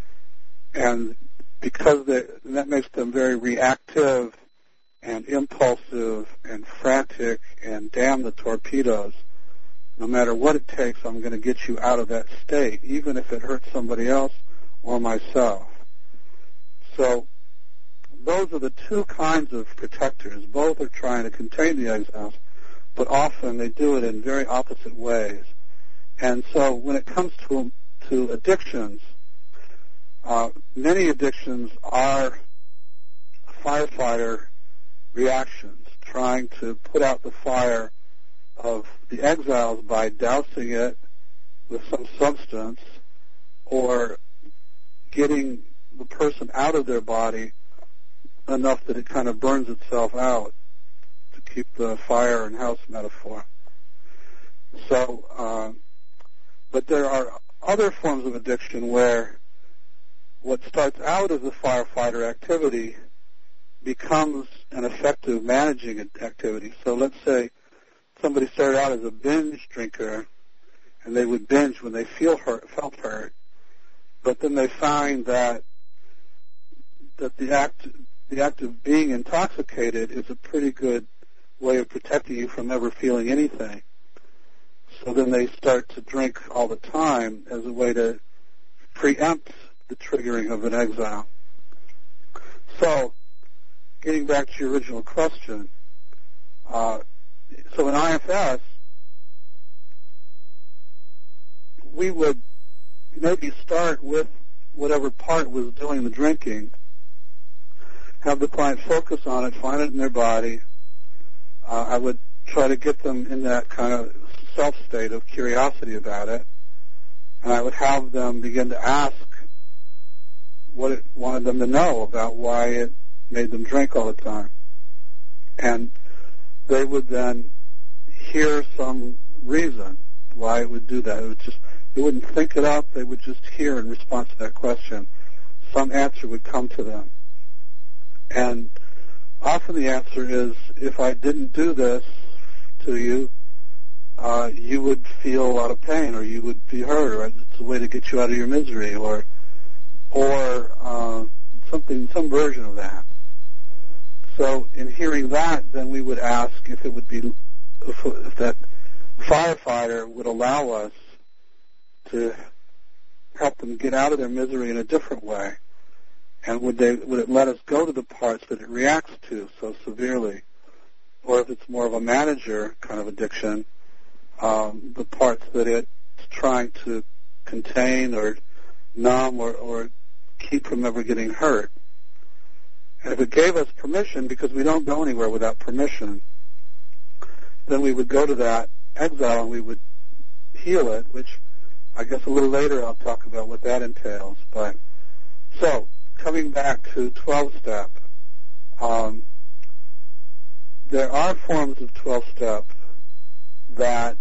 and because that makes them very reactive and impulsive and frantic and damn the torpedoes. No matter what it takes, I'm going to get you out of that state, even if it hurts somebody else or myself. So those are the two kinds of protectors. Both are trying to contain the exiles, but often they do it in very opposite ways. And so when it comes to addictions, many addictions are firefighter reactions, trying to put out the fire of the exiles by dousing it with some substance or getting the person out of their body enough that it kind of burns itself out, to keep the fire and house metaphor. So, but there are other forms of addiction where what starts out as a firefighter activity becomes an effective managing activity. So let's say somebody started out as a binge drinker, and they would binge when they felt hurt, but then they find that the act of being intoxicated is a pretty good way of protecting you from ever feeling anything. So then they start to drink all the time as a way to preempt the triggering of an exile. So, getting back to your original question, so in IFS, we would maybe start with whatever part was doing the drinking, have the client focus on it, find it in their body. I would try to get them in that kind of self-state of curiosity about it, and I would have them begin to ask what it wanted them to know about why it made them drink all the time. And they would then hear some reason why it would do that. They wouldn't think it up. They would just hear in response to that question. Some answer would come to them. And often the answer is, if I didn't do this to you, you would feel a lot of pain, or you would be hurt, or it's a way to get you out of your misery, or some version of that. So in hearing that, then we would ask if that firefighter would allow us to help them get out of their misery in a different way, and would it let us go to the parts that it reacts to so severely, or if it's more of a manager kind of addiction, the parts that it's trying to contain or numb or keep from ever getting hurt. And if it gave us permission, because we don't go anywhere without permission, then we would go to that exile and we would heal it, which I guess a little later I'll talk about what that entails. But so coming back to 12-step, there are forms of 12-step that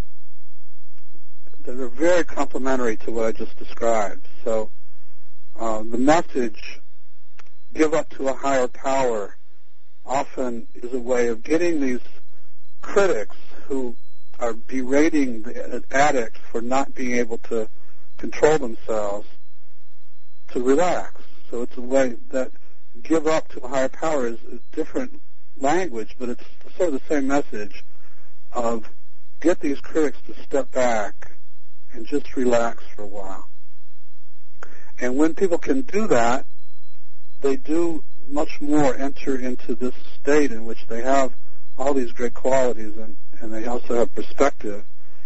are very complementary to what I just described. So the message, give up to a higher power, often is a way of getting these critics who are berating the addict for not being able to control themselves to relax. So it's a way that give up to a higher power is a different language, but it's sort of the same message of get these critics to step back and just relax for a while. And when people can do that, they do much more enter into this state in which they have all these great qualities and they also have perspective.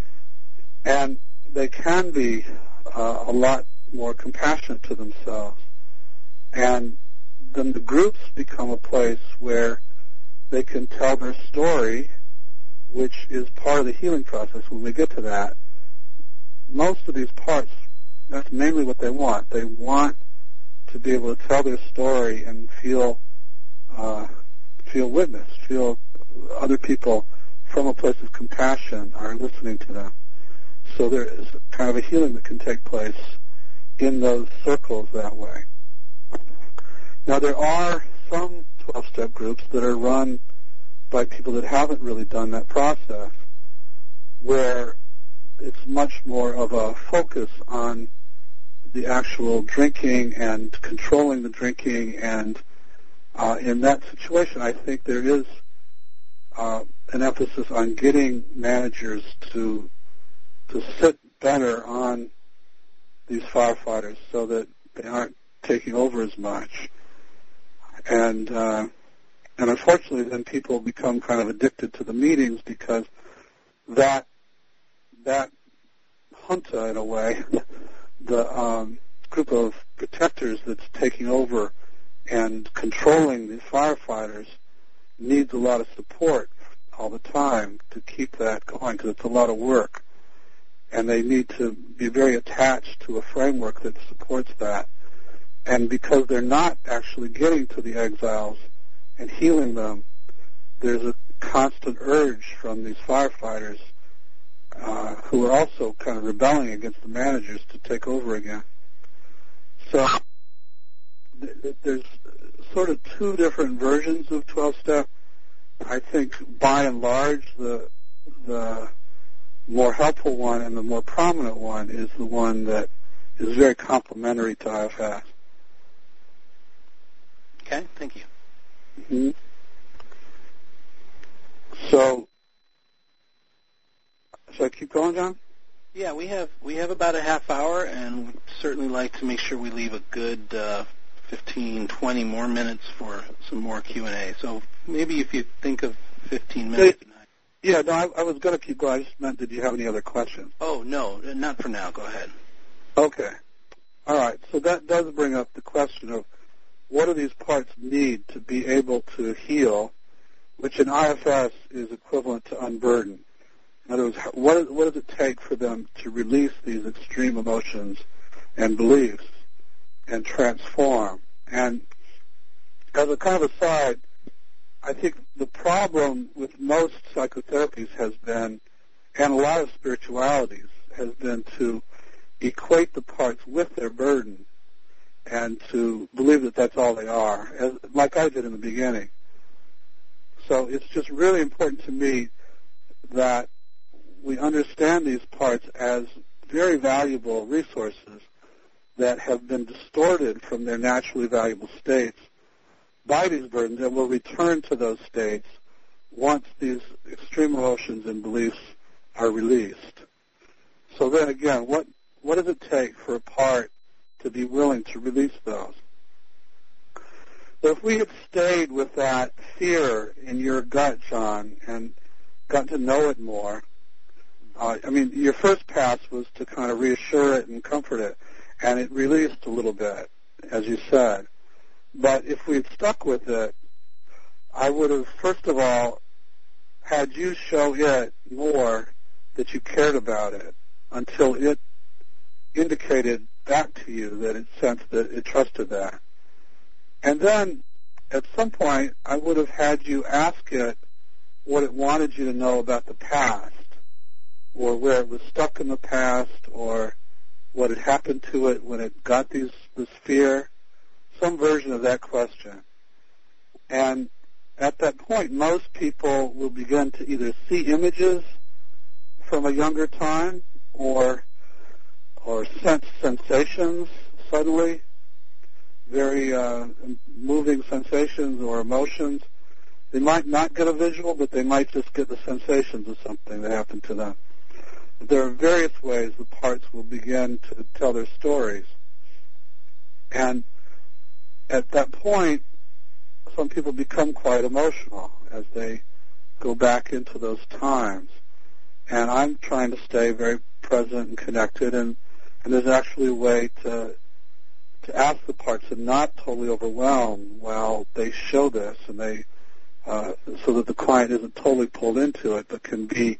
And they can be a lot more compassionate to themselves. And then the groups become a place where they can tell their story, which is part of the healing process. When we get to that, most of these parts, that's mainly what they want. They want to be able to tell their story and feel witnessed, feel other people from a place of compassion are listening to them. So there is kind of a healing that can take place in those circles that way. Now there are some 12-step groups that are run by people that haven't really done that process, where it's much more of a focus on the actual drinking and controlling the drinking, and in that situation I think there is an emphasis on getting managers to sit better on these firefighters so that they aren't taking over as much. And unfortunately then people become kind of addicted to the meetings, because that junta, in a way, the group of protectors that's taking over and controlling the firefighters, needs a lot of support all the time to keep that going, because it's a lot of work. And they need to be very attached to a framework that supports that. And because they're not actually getting to the exiles and healing them, there's a constant urge from these firefighters who are also kind of rebelling against the managers to take over again. So there's sort of two different versions of 12-step. I think by and large the more helpful one and the more prominent one is the one that is very complementary to IFS. Okay, thank you. Mm-hmm. So, should I keep going, John? Yeah, we have about a half hour, and we'd certainly like to make sure we leave a good 15, 20 more minutes for some more Q&A. So maybe if you think of 15 minutes. Yeah, no, I was going to keep going. I just meant, did you have any other questions? Oh, no, not for now. Go ahead. Okay. All right. So that does bring up the question of what do these parts need to be able to heal, which in IFS is equivalent to unburden. In other words, what does it take for them to release these extreme emotions and beliefs and transform? And as a kind of aside, I think the problem with most psychotherapies has been, and a lot of spiritualities, has been to equate the parts with their burden and to believe that that's all they are, like I did in the beginning. So it's just really important to me that we understand these parts as very valuable resources that have been distorted from their naturally valuable states by these burdens, and will return to those states once these extreme emotions and beliefs are released. So then again, what does it take for a part to be willing to release those? So if we had stayed with that fear in your gut, John, and gotten to know it more, your first pass was to kind of reassure it and comfort it, and it released a little bit, as you said. But if we had stuck with it, I would have, first of all, had you show it more that you cared about it until it indicated back to you that it sensed that it trusted that. And then, at some point, I would have had you ask it what it wanted you to know about the past, or where it was stuck in the past, or what had happened to it when it got this fear, some version of that question. And at that point, most people will begin to either see images from a younger time or sense sensations suddenly, very moving sensations or emotions. They might not get a visual, but they might just get the sensations of something that happened to them. But there are various ways the parts will begin to tell their stories. And at that point, some people become quite emotional as they go back into those times. And I'm trying to stay very present and connected, and there's actually a way to ask the parts and not totally overwhelm while they show this, and they so that the client isn't totally pulled into it, but can be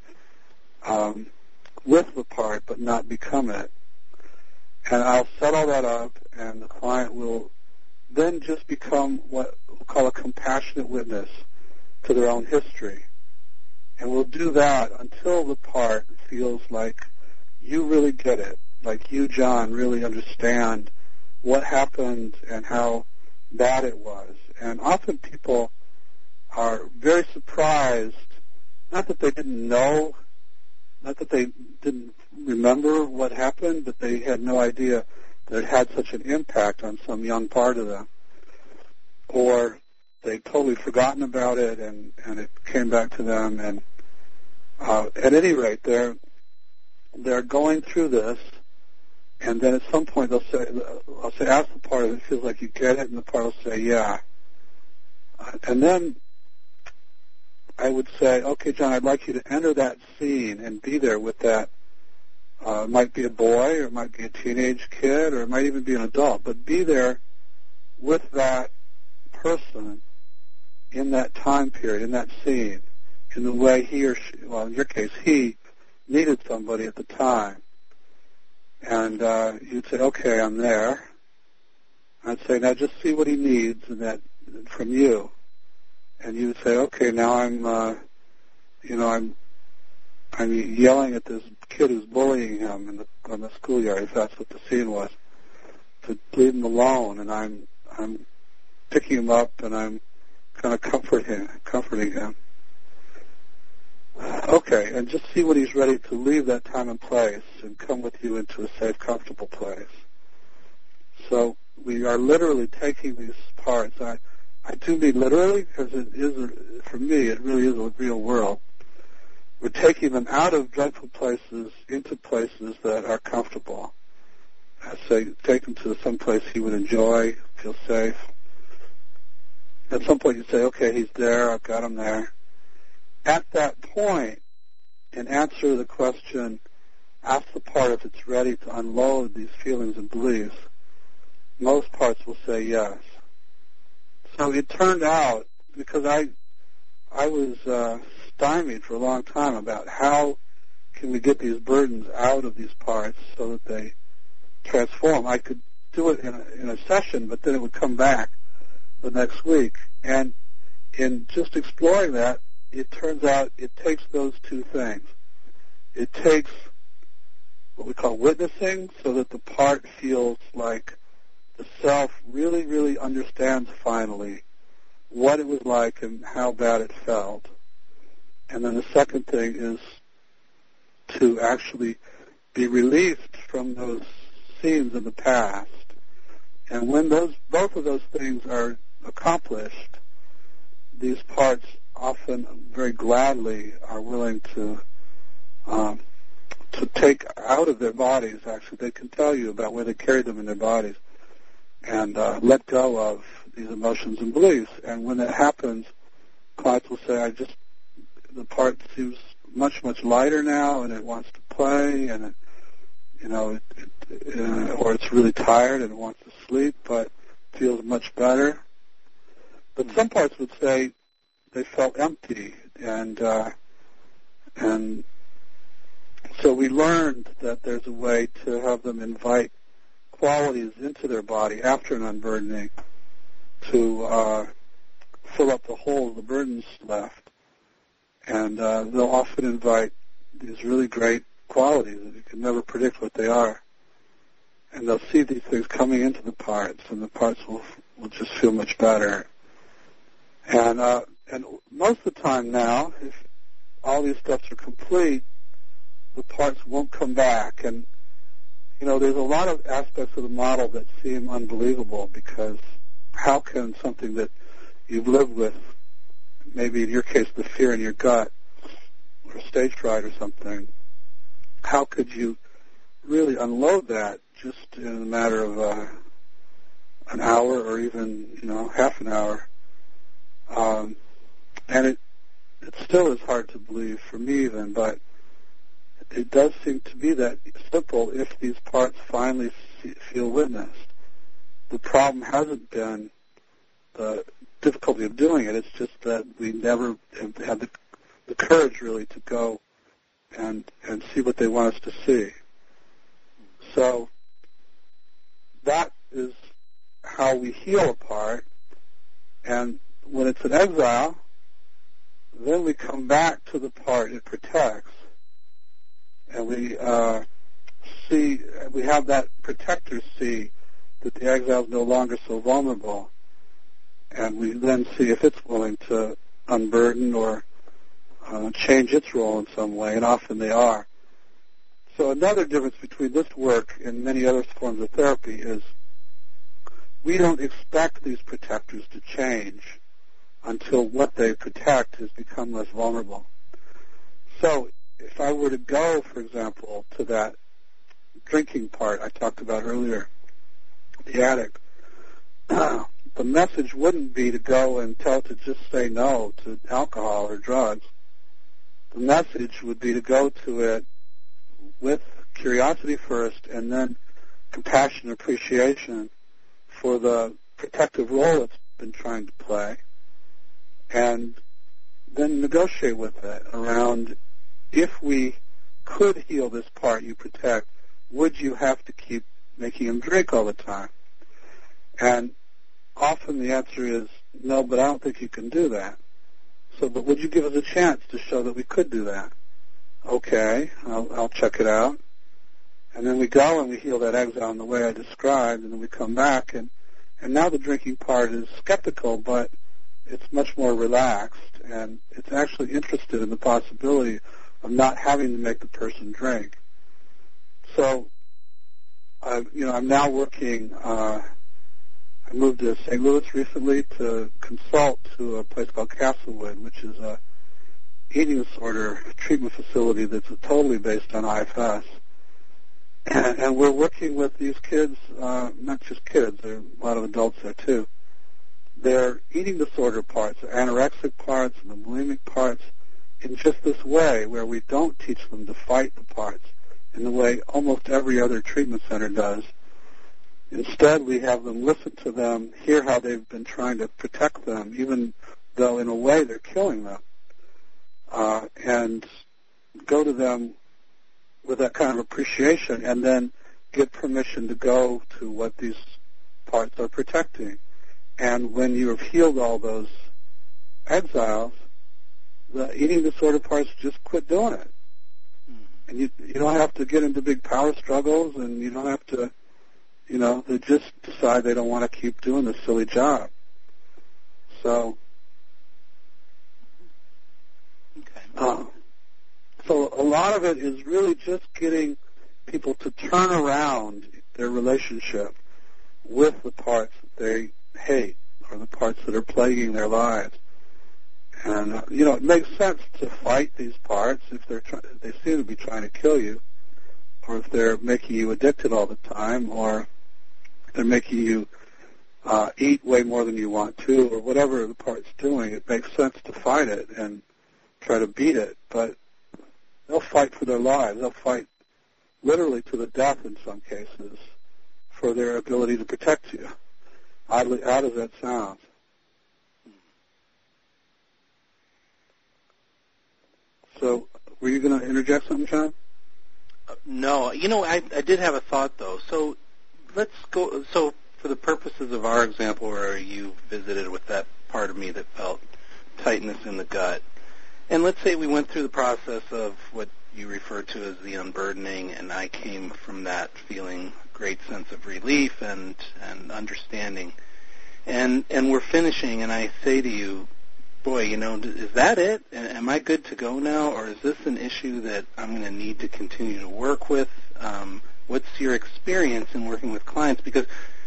with the part but not become it. And I'll set all that up, and the client will then just become what we'll call a compassionate witness to their own history. And we'll do that until the part feels like you really get it, like you, John, really understand what happened and how bad it was. And often people are very surprised, not that they didn't know, not that they didn't remember what happened, but they had no idea that it had such an impact on some young part of them. Or they'd totally forgotten about it, and it came back to them. And at any rate, they're going through this, and then at some point I'll say, ask the part if it feels like you get it, and the part will say, yeah. And then I would say, okay, John, I'd like you to enter that scene and be there with that. It might be a boy, or it might be a teenage kid, or it might even be an adult, but be there with that person in that time period, in that scene, in the way he or she, well, in your case, he needed somebody at the time. And you'd say, okay, I'm there. I'd say, now just see what he needs and that from you. And you would say, okay, now I'm yelling at this kid who's bullying him on the schoolyard, if that's what the scene was, to leave him alone, and I'm picking him up, and I'm kind of comforting him. Okay, and just see when he's ready to leave that time and place and come with you into a safe, comfortable place. So we are literally taking these parts. I do mean literally, because it is, for me, it really is a real world. We're taking them out of dreadful places into places that are comfortable. I say, take them to some place he would enjoy, feel safe. At some point you say, okay, he's there, I've got him there. At that point, in answer to the question, ask the part if it's ready to unload these feelings and beliefs. Most parts will say yes. So it turned out, because I was stymied for a long time about how can we get these burdens out of these parts so that they transform. I could do it in a session, but then it would come back the next week. And in just exploring that, it turns out it takes those two things. It takes what we call witnessing, so that the part feels like the self really, really understands finally what it was like and how bad it felt. And then the second thing is to actually be released from those scenes in the past. And when both of those things are accomplished, these parts often very gladly are willing to take out of their bodies. Actually, they can tell you about where they carried them in their bodies and let go of these emotions and beliefs. And when that happens, clients will say, the part seems much, much lighter now, and it wants to play, and or it's really tired and it wants to sleep, but feels much better. But some parts would say they felt empty, and so we learned that there's a way to have them invite qualities into their body after an unburdening to fill up the hole the burdens left. And they'll often invite these really great qualities that you can never predict what they are. And they'll see these things coming into the parts, and the parts will just feel much better. And most of the time now, if all these steps are complete, the parts won't come back. And, there's a lot of aspects of the model that seem unbelievable, because how can something that you've lived with, maybe in your case the fear in your gut or stage fright or something, how could you really unload that just in a matter of an hour or even, half an hour? And it still is hard to believe for me even, but it does seem to be that simple if these parts finally feel witnessed. The problem hasn't been the difficulty of doing it. It's just that we never have had the courage really to go and see what they want us to see. So that is how we heal a part. And when it's an exile, then we come back to the part it protects, and we have that protector see that the exile is no longer so vulnerable, and we then see if it's willing to unburden or change its role in some way, and often they are. So another difference between this work and many other forms of therapy is we don't expect these protectors to change until what they protect has become less vulnerable. So if I were to go, for example, to that drinking part I talked about earlier, the addict, the message wouldn't be to go and tell it to just say no to alcohol or drugs. The message would be to go to it with curiosity first, and then compassion and appreciation for the protective role it's been trying to play, and then negotiate with it around, if we could heal this part you protect, would you have to keep making him drink all the time? And often the answer is no, but I don't think you can do that. So, but would you give us a chance to show that we could do that? Okay, I'll check it out. And then we go and we heal that exile in the way I described, and then we come back, and now the drinking part is skeptical, but it's much more relaxed, and it's actually interested in the possibility of not having to make the person drink. So, I'm now working, I moved to St. Louis recently to consult to a place called Castlewood, which is a eating disorder treatment facility that's totally based on IFS. And we're working with these kids, not just kids, there are a lot of adults there too. Their eating disorder parts, the anorexic parts and the bulimic parts, in just this way, where we don't teach them to fight the parts in the way almost every other treatment center does. Instead, we have them listen to them, hear how they've been trying to protect them, even though in a way they're killing them, and go to them with that kind of appreciation, and then get permission to go to what these parts are protecting. And when you have healed all those exiles, the eating disorder parts just quit doing it. And you don't have to get into big power struggles, and you don't have to, they just decide they don't want to keep doing this silly job. So, so a lot of it is really just getting people to turn around their relationship with the parts that they hate or the parts that are plaguing their lives. And, it makes sense to fight these parts if they seem to be trying to kill you, or if they're making you addicted all the time, or if they're making you eat way more than you want to, or whatever the part's doing. It makes sense to fight it and try to beat it, but they'll fight for their lives. They'll fight literally to the death in some cases for their ability to protect you. Oddly, odd as that sounds. So, were you going to interject something, John? No. I did have a thought, though. So, let's go. So, for the purposes of our example where you visited with that part of me that felt tightness in the gut, and let's say we went through the process of what you refer to as the unburdening, and I came from that feeling great sense of relief and understanding. And we're finishing, and I say to you, boy, is that it? Am I good to go now, or is this an issue that I'm going to need to continue to work with? What's your experience in working with clients? Because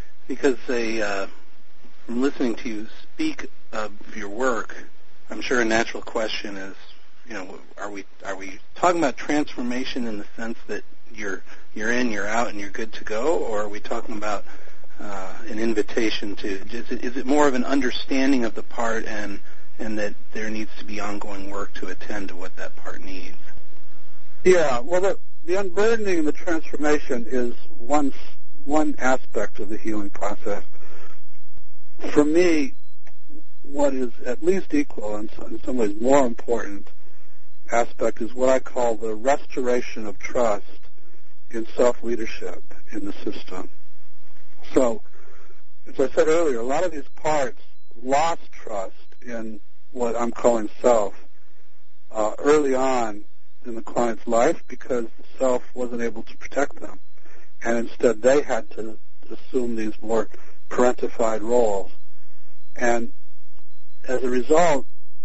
from listening to you speak of your work, I'm sure a natural question is, are we talking about transformation in the sense that you're in, you're out, and you're good to go, or are we talking about an invitation to? Is it more of an understanding of the part and that there needs to be ongoing work to attend to what that part needs? Yeah, well, the unburdening and the transformation is one aspect of the healing process. For me, what is at least equal and in some ways more important aspect is what I call the restoration of trust in self-leadership in the system. So, as I said earlier, a lot of these parts lost trust in what I'm calling self early on in the client's life because the self wasn't able to protect them. And instead they had to assume these more parentified roles. And as a result,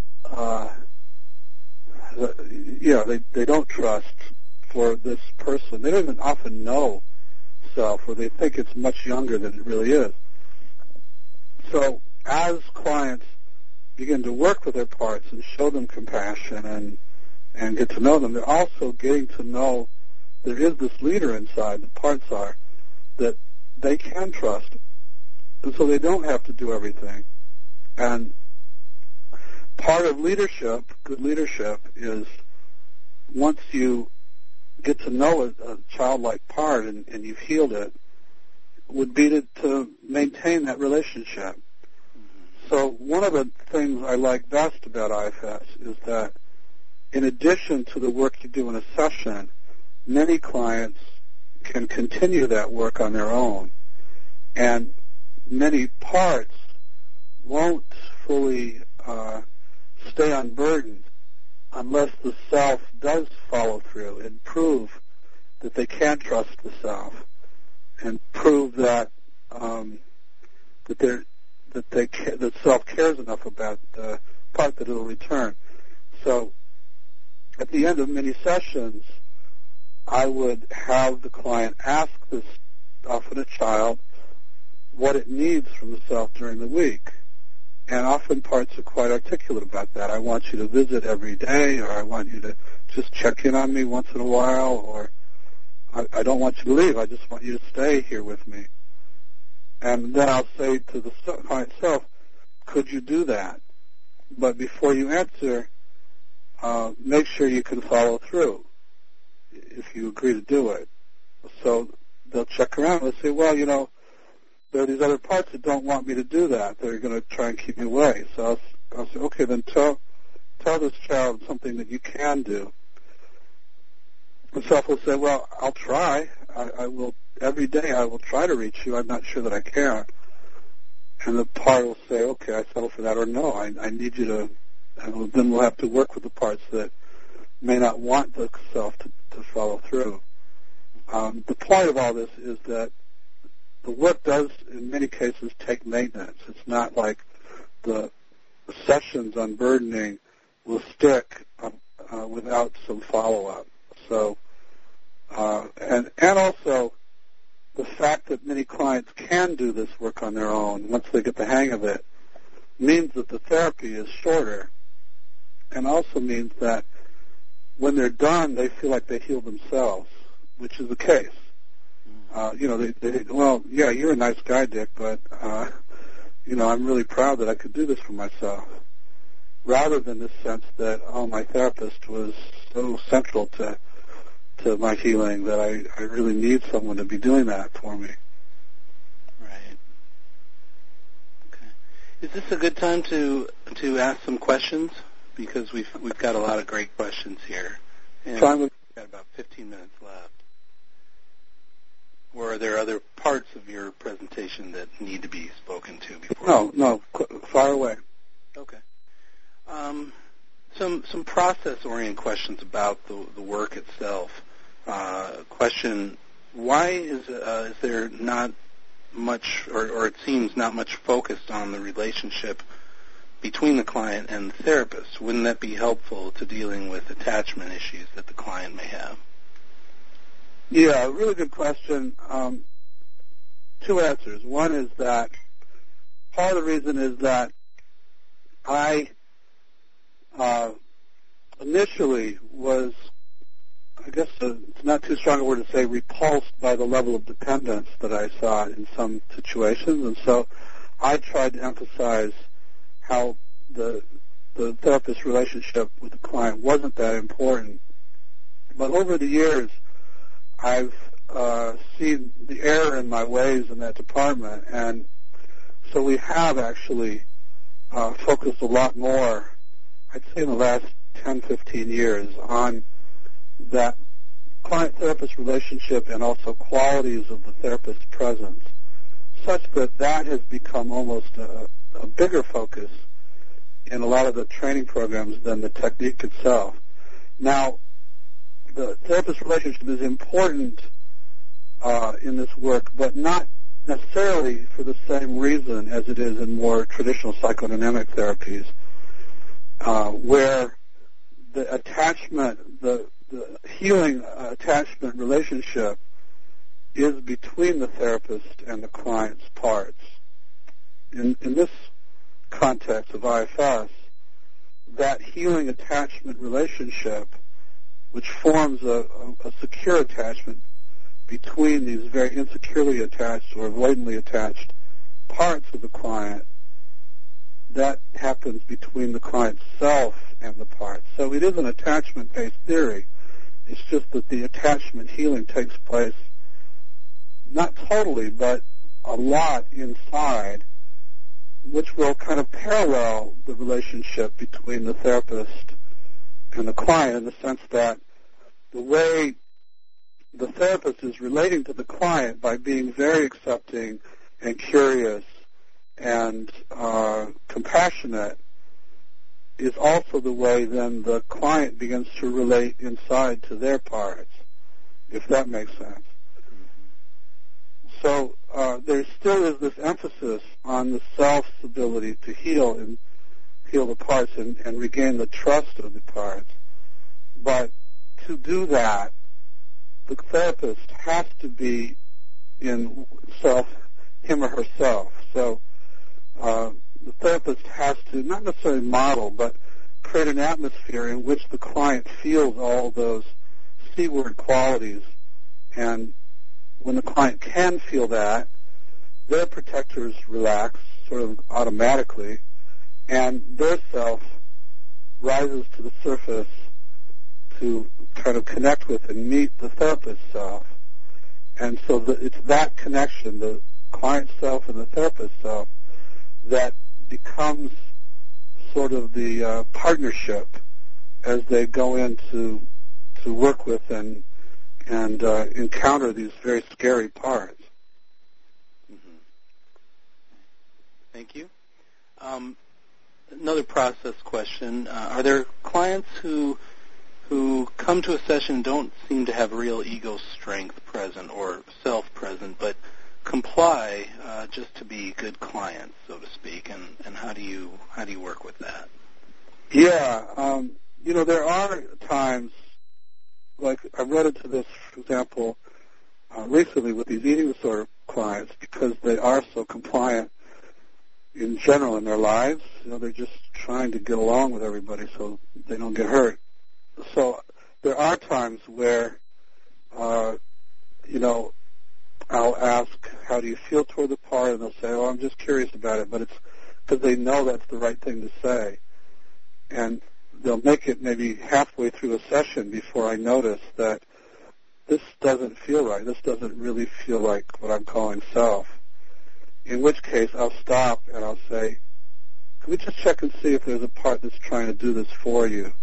they don't trust for this person. They don't even often know self, or they think it's much younger than it really is. So as clients begin to work with their parts and show them compassion and get to know them, they're also getting to know there is this leader inside, the parts are, that they can trust. And so they don't have to do everything. And part of leadership, good leadership, is once you get to know a childlike part and you've healed it, would be to maintain that relationship. So one of the things I like best about IFS is that in addition to the work you do in a session, many clients can continue that work on their own. And many parts won't fully stay unburdened unless the self does follow through and prove that they can trust the self and prove that that self cares enough about the part that it'll return. So at the end of many sessions, I would have the client ask this, often a child, what it needs from the self during the week. And often parts are quite articulate about that. I want you to visit every day, or I want you to just check in on me once in a while, or I don't want you to leave. I just want you to stay here with me. And then I'll say to the client self, could you do that? But before you answer, make sure you can follow through if you agree to do it. So they'll check around and say, well, there are these other parts that don't want me to do that. They're going to try and keep me away. So I'll say, okay, then tell this child something that you can do. The self will say, well, I'll try. I will, every day I will try to reach you. I'm not sure that I can. and the part will say, okay, I settle for that, or no, I need you to, and then we'll have to work with the parts that may not want the self to follow through. The point of all this is that the work does, in many cases, take maintenance. It's not like the sessions on burdening will stick without some follow-up. So, and also the fact that many clients can do this work on their own once they get the hang of it means that the therapy is shorter, and also means that when they're done, they feel like they healed themselves, which is the case. Well, yeah, you're a nice guy, Dick, but, I'm really proud that I could do this for myself, rather than this sense that, my therapist was so central to my healing that I really need someone to be doing that for me. Right. Okay. Is this a good time to ask some questions? Because we've got a lot of great questions here. And we've got about 15 minutes left. Or are there other parts of your presentation that need to be spoken to before? No, fire away. Okay. Some process-oriented questions about the work itself. Question: why is there not much, or it seems not much focused on the relationship between the client and the therapist? Wouldn't that be helpful to dealing with attachment issues that the client may have? Yeah, really good question. Two answers. One is that part of the reason is that I initially was, I guess it's not too strong a word to say, repulsed by the level of dependence that I saw in some situations, and so I tried to emphasize how the therapist relationship with the client wasn't that important. But over the years, I've seen the error in my ways in that department, and so we have actually focused a lot more, I'd say in the last 10, 15 years, on that client-therapist relationship and also qualities of the therapist's presence, such that has become almost a bigger focus in a lot of the training programs than the technique itself. Now, the therapist relationship is important in this work, but not necessarily for the same reason as it is in more traditional psychodynamic therapies, where the attachment, the healing attachment relationship is between the therapist and the client's parts. In this context of IFS, that healing attachment relationship, which forms a secure attachment between these very insecurely attached or avoidantly attached parts of the client, that happens between the client's self and the parts. So it is an attachment-based theory. It's just that the attachment healing takes place not totally, but a lot inside, which will kind of parallel the relationship between the therapist and the client, in the sense that the way the therapist is relating to the client by being very accepting and curious and compassionate is also the way then the client begins to relate inside to their parts, if that makes sense. So there still is this emphasis on the self's ability to heal the parts and regain the trust of the parts. But to do that, the therapist has to be in him or herself. So the therapist has to not necessarily model, but create an atmosphere in which the client feels all those C-word qualities. And when the client can feel that, their protectors relax sort of automatically, and their self rises to the surface to kind of connect with and meet the therapist's self. And so it's that connection, the client self and the therapist self, that becomes sort of the partnership as they go in to work with and encounter these very scary parts. Mm-hmm. Thank you. Another process question. Are there clients who come to a session and don't seem to have real ego strength present or self present, but comply just to be good clients, so to speak? And how do you work with that? Yeah, there are times, like I've run into this, for example, recently with these eating disorder clients, because they are so compliant in general in their lives. They're just trying to get along with everybody so they don't get hurt. So there are times where, I'll ask, how do you feel toward the part? And they'll say, oh, I'm just curious about it. But it's because they know that's the right thing to say. And they'll make it maybe halfway through a session before I notice that this doesn't feel right. This doesn't really feel like what I'm calling self. In which case, I'll stop and I'll say, can we just check and see if there's a part that's trying to do this for you?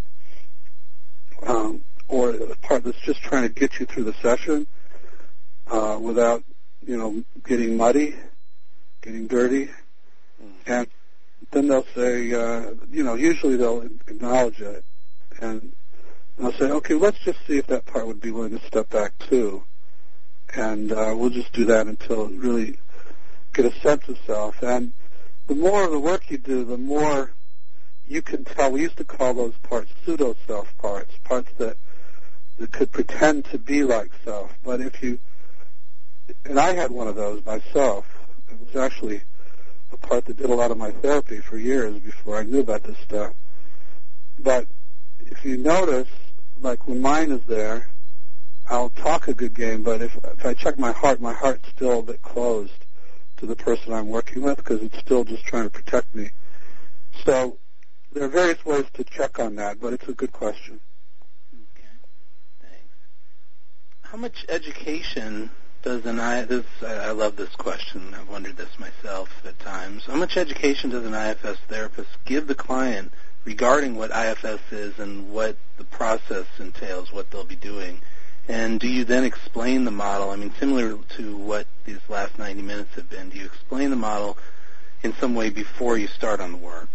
Or a part that's just trying to get you through the session without, getting muddy, getting dirty. And then they'll say, usually they'll acknowledge it. And I'll say, okay, let's just see if that part would be willing to step back too. And we'll just do that until really get a sense of self. And the more of the work you do, the more you can tell. We used to call those parts pseudo-self parts that could pretend to be like self. But and I had one of those myself. It was actually a part that did a lot of my therapy for years before I knew about this stuff. But if you notice, like when mine is there, I'll talk a good game, but if I check my heart's still a bit closed to the person I'm working with because it's still just trying to protect me. So there are various ways to check on that, but it's a good question. Okay, thanks. How much education does I love this question. I've wondered this myself at times. How much education does an IFS therapist give the client regarding what IFS is and what the process entails, what they'll be doing? And do you then explain the model? I mean, similar to what these last 90 minutes have been, do you explain the model in some way before you start on the work?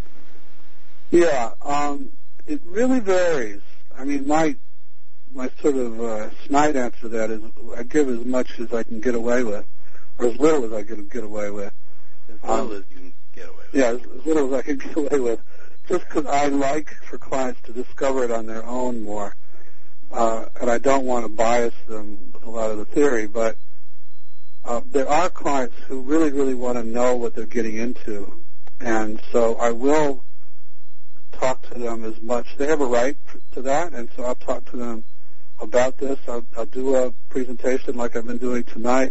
Yeah, it really varies. I mean, my sort of snide answer to that is I give as much as I can get away with, or as little as I can get away with. As little as you can get away with. Yeah, as little as I can get away with. Just because I like for clients to discover it on their own more. And I don't want to bias them with a lot of the theory, but there are clients who really, really want to know what they're getting into. And so I will talk to them as much. They have a right to that, and so I'll talk to them about this. I'll do a presentation like I've been doing tonight.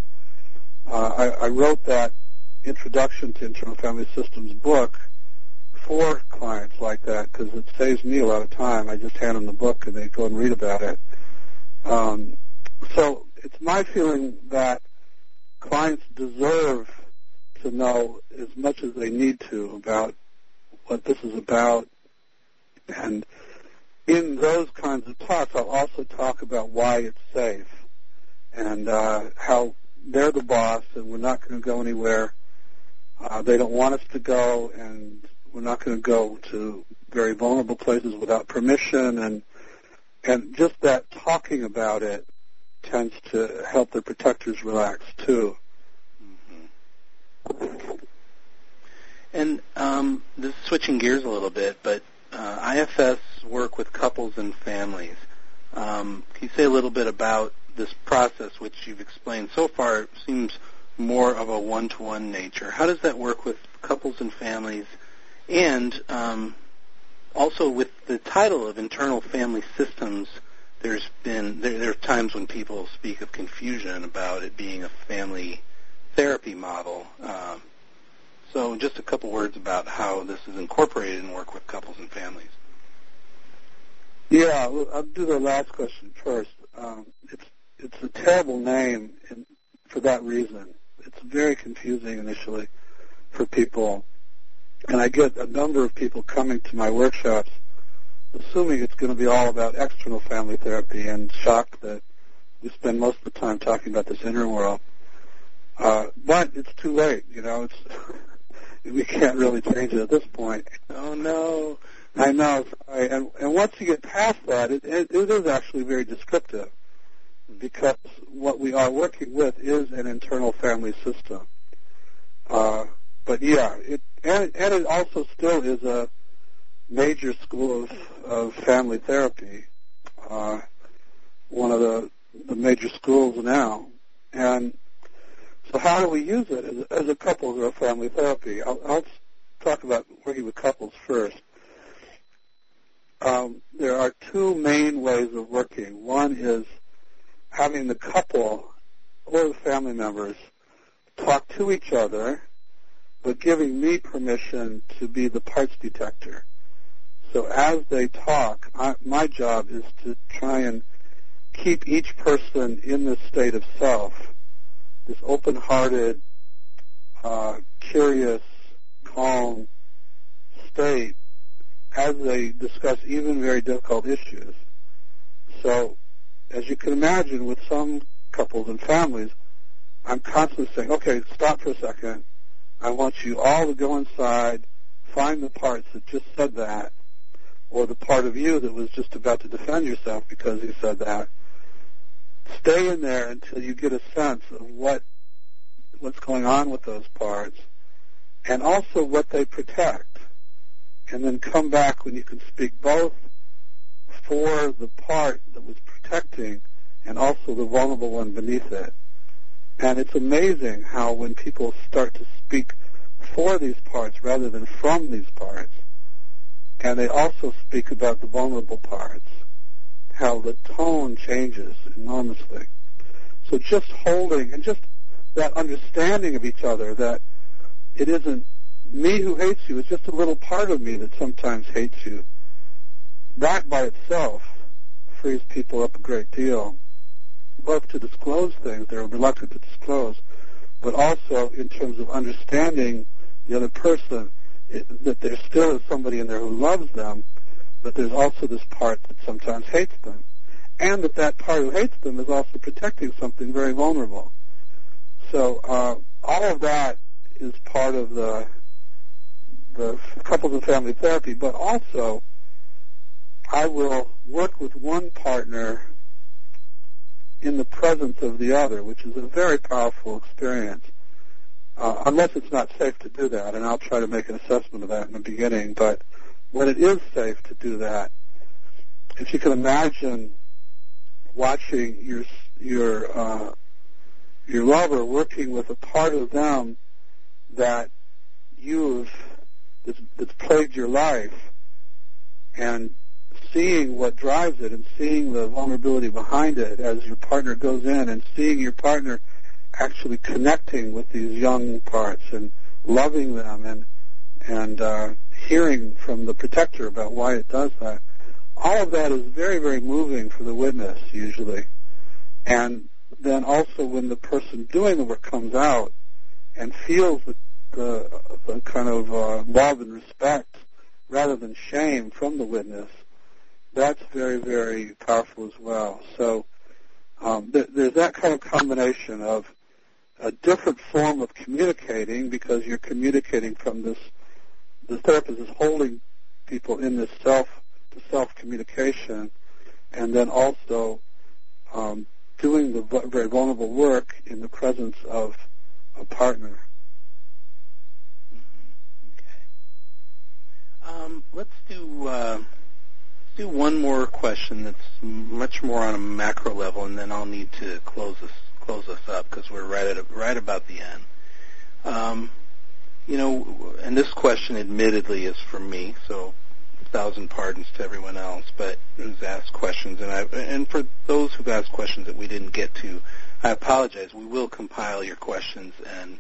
I wrote that Introduction to Internal Family Systems book for clients like that because it saves me a lot of time. I just hand them the book and they go and read about it. So it's my feeling that clients deserve to know as much as they need to about what this is about. And in those kinds of talks, I'll also talk about why it's safe and how they're the boss and we're not going to go anywhere they don't want us to go, and we're not going to go to very vulnerable places without permission. And just that talking about it tends to help the protectors relax, too. Mm-hmm. And this is switching gears a little bit, but IFS work with couples and families. Can you say a little bit about this process, which you've explained so far? It seems more of a one-to-one nature. How does that work with couples and families? And also with the title of Internal Family Systems, there are times when people speak of confusion about it being a family therapy model. So just a couple words about how this is incorporated in work with couples and families. Yeah, well, I'll do the last question first. It's a terrible name for that reason. It's very confusing initially for people. And I get a number of people coming to my workshops assuming it's going to be all about external family therapy and shocked that we spend most of the time talking about this inner world. But it's too late, we can't really change it at this point. Oh, no. I know. Sorry. And once you get past that, it is actually very descriptive, because what we are working with is an internal family system. But yeah, it also still is a major school of family therapy, one of the major schools now. And so how do we use it as a couples or a family therapy? I'll talk about working with couples first. There are two main ways of working. One is having the couple or the family members talk to each other, but giving me permission to be the parts detector. So as they talk, my job is to try and keep each person in this state of self, this open-hearted, curious, calm state, as they discuss even very difficult issues. So, as you can imagine, with some couples and families, I'm constantly saying, okay, stop for a second. I want you all to go inside, find the parts that just said that, or the part of you that was just about to defend yourself because you said that. Stay in there until you get a sense of what's going on with those parts, and also what they protect. And then come back when you can speak both for the part that was protecting and also the vulnerable one beneath it. And it's amazing how when people start to speak for these parts rather than from these parts, and they also speak about the vulnerable parts, how the tone changes enormously. So just holding and just that understanding of each other, that it isn't me who hates you, it's just a little part of me that sometimes hates you. That by itself frees people up a great deal, both to disclose things they're reluctant to disclose, but also in terms of understanding the other person, that there still is somebody in there who loves them, but there's also this part that sometimes hates them. And that part who hates them is also protecting something very vulnerable. So all of that is part of the couples and family therapy, but also I will work with one partner in the presence of the other, which is a very powerful experience, unless it's not safe to do that, and I'll try to make an assessment of that in the beginning. But when it is safe to do that, if you can imagine watching your lover working with a part of them that that's plagued your life, and seeing what drives it and seeing the vulnerability behind it as your partner goes in, and seeing your partner actually connecting with these young parts and loving them, and hearing from the protector about why it does that. All of that is very, very moving for the witness usually. And then also when the person doing the work comes out and feels the kind of love and respect rather than shame from the witness, that's very, very powerful as well. So there's that kind of combination of a different form of communicating, because you're communicating from this, the therapist is holding people in this self communication, and then also doing the very vulnerable work in the presence of a partner. Okay. Let's do one more question that's much more on a macro level, and then I'll need to close us up because we're right about the end. And this question admittedly is from me, so 1,000 pardons to everyone else, but who's asked questions, and for those who've asked questions that we didn't get to, I apologize. We will compile your questions and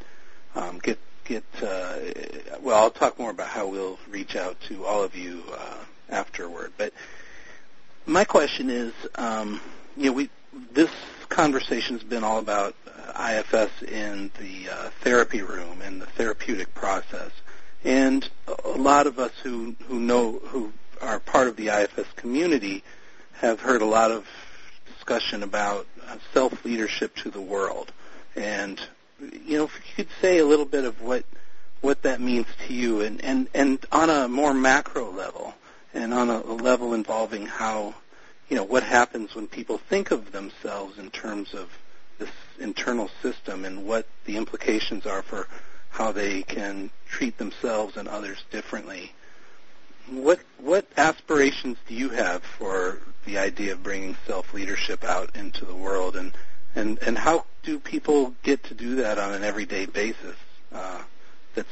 I'll talk more about how we'll reach out to all of you afterward. But my question is, this conversation has been all about IFS in the therapy room and the therapeutic process. And a lot of us who are part of the IFS community have heard a lot of discussion about self-leadership to the world. And, if you could say a little bit of what what that means to you, and on a more macro level, and on a level involving how, what happens when people think of themselves in terms of this internal system and what the implications are for how they can treat themselves and others differently. What aspirations do you have for the idea of bringing self-leadership out into the world, and how do people get to do that on an everyday basis that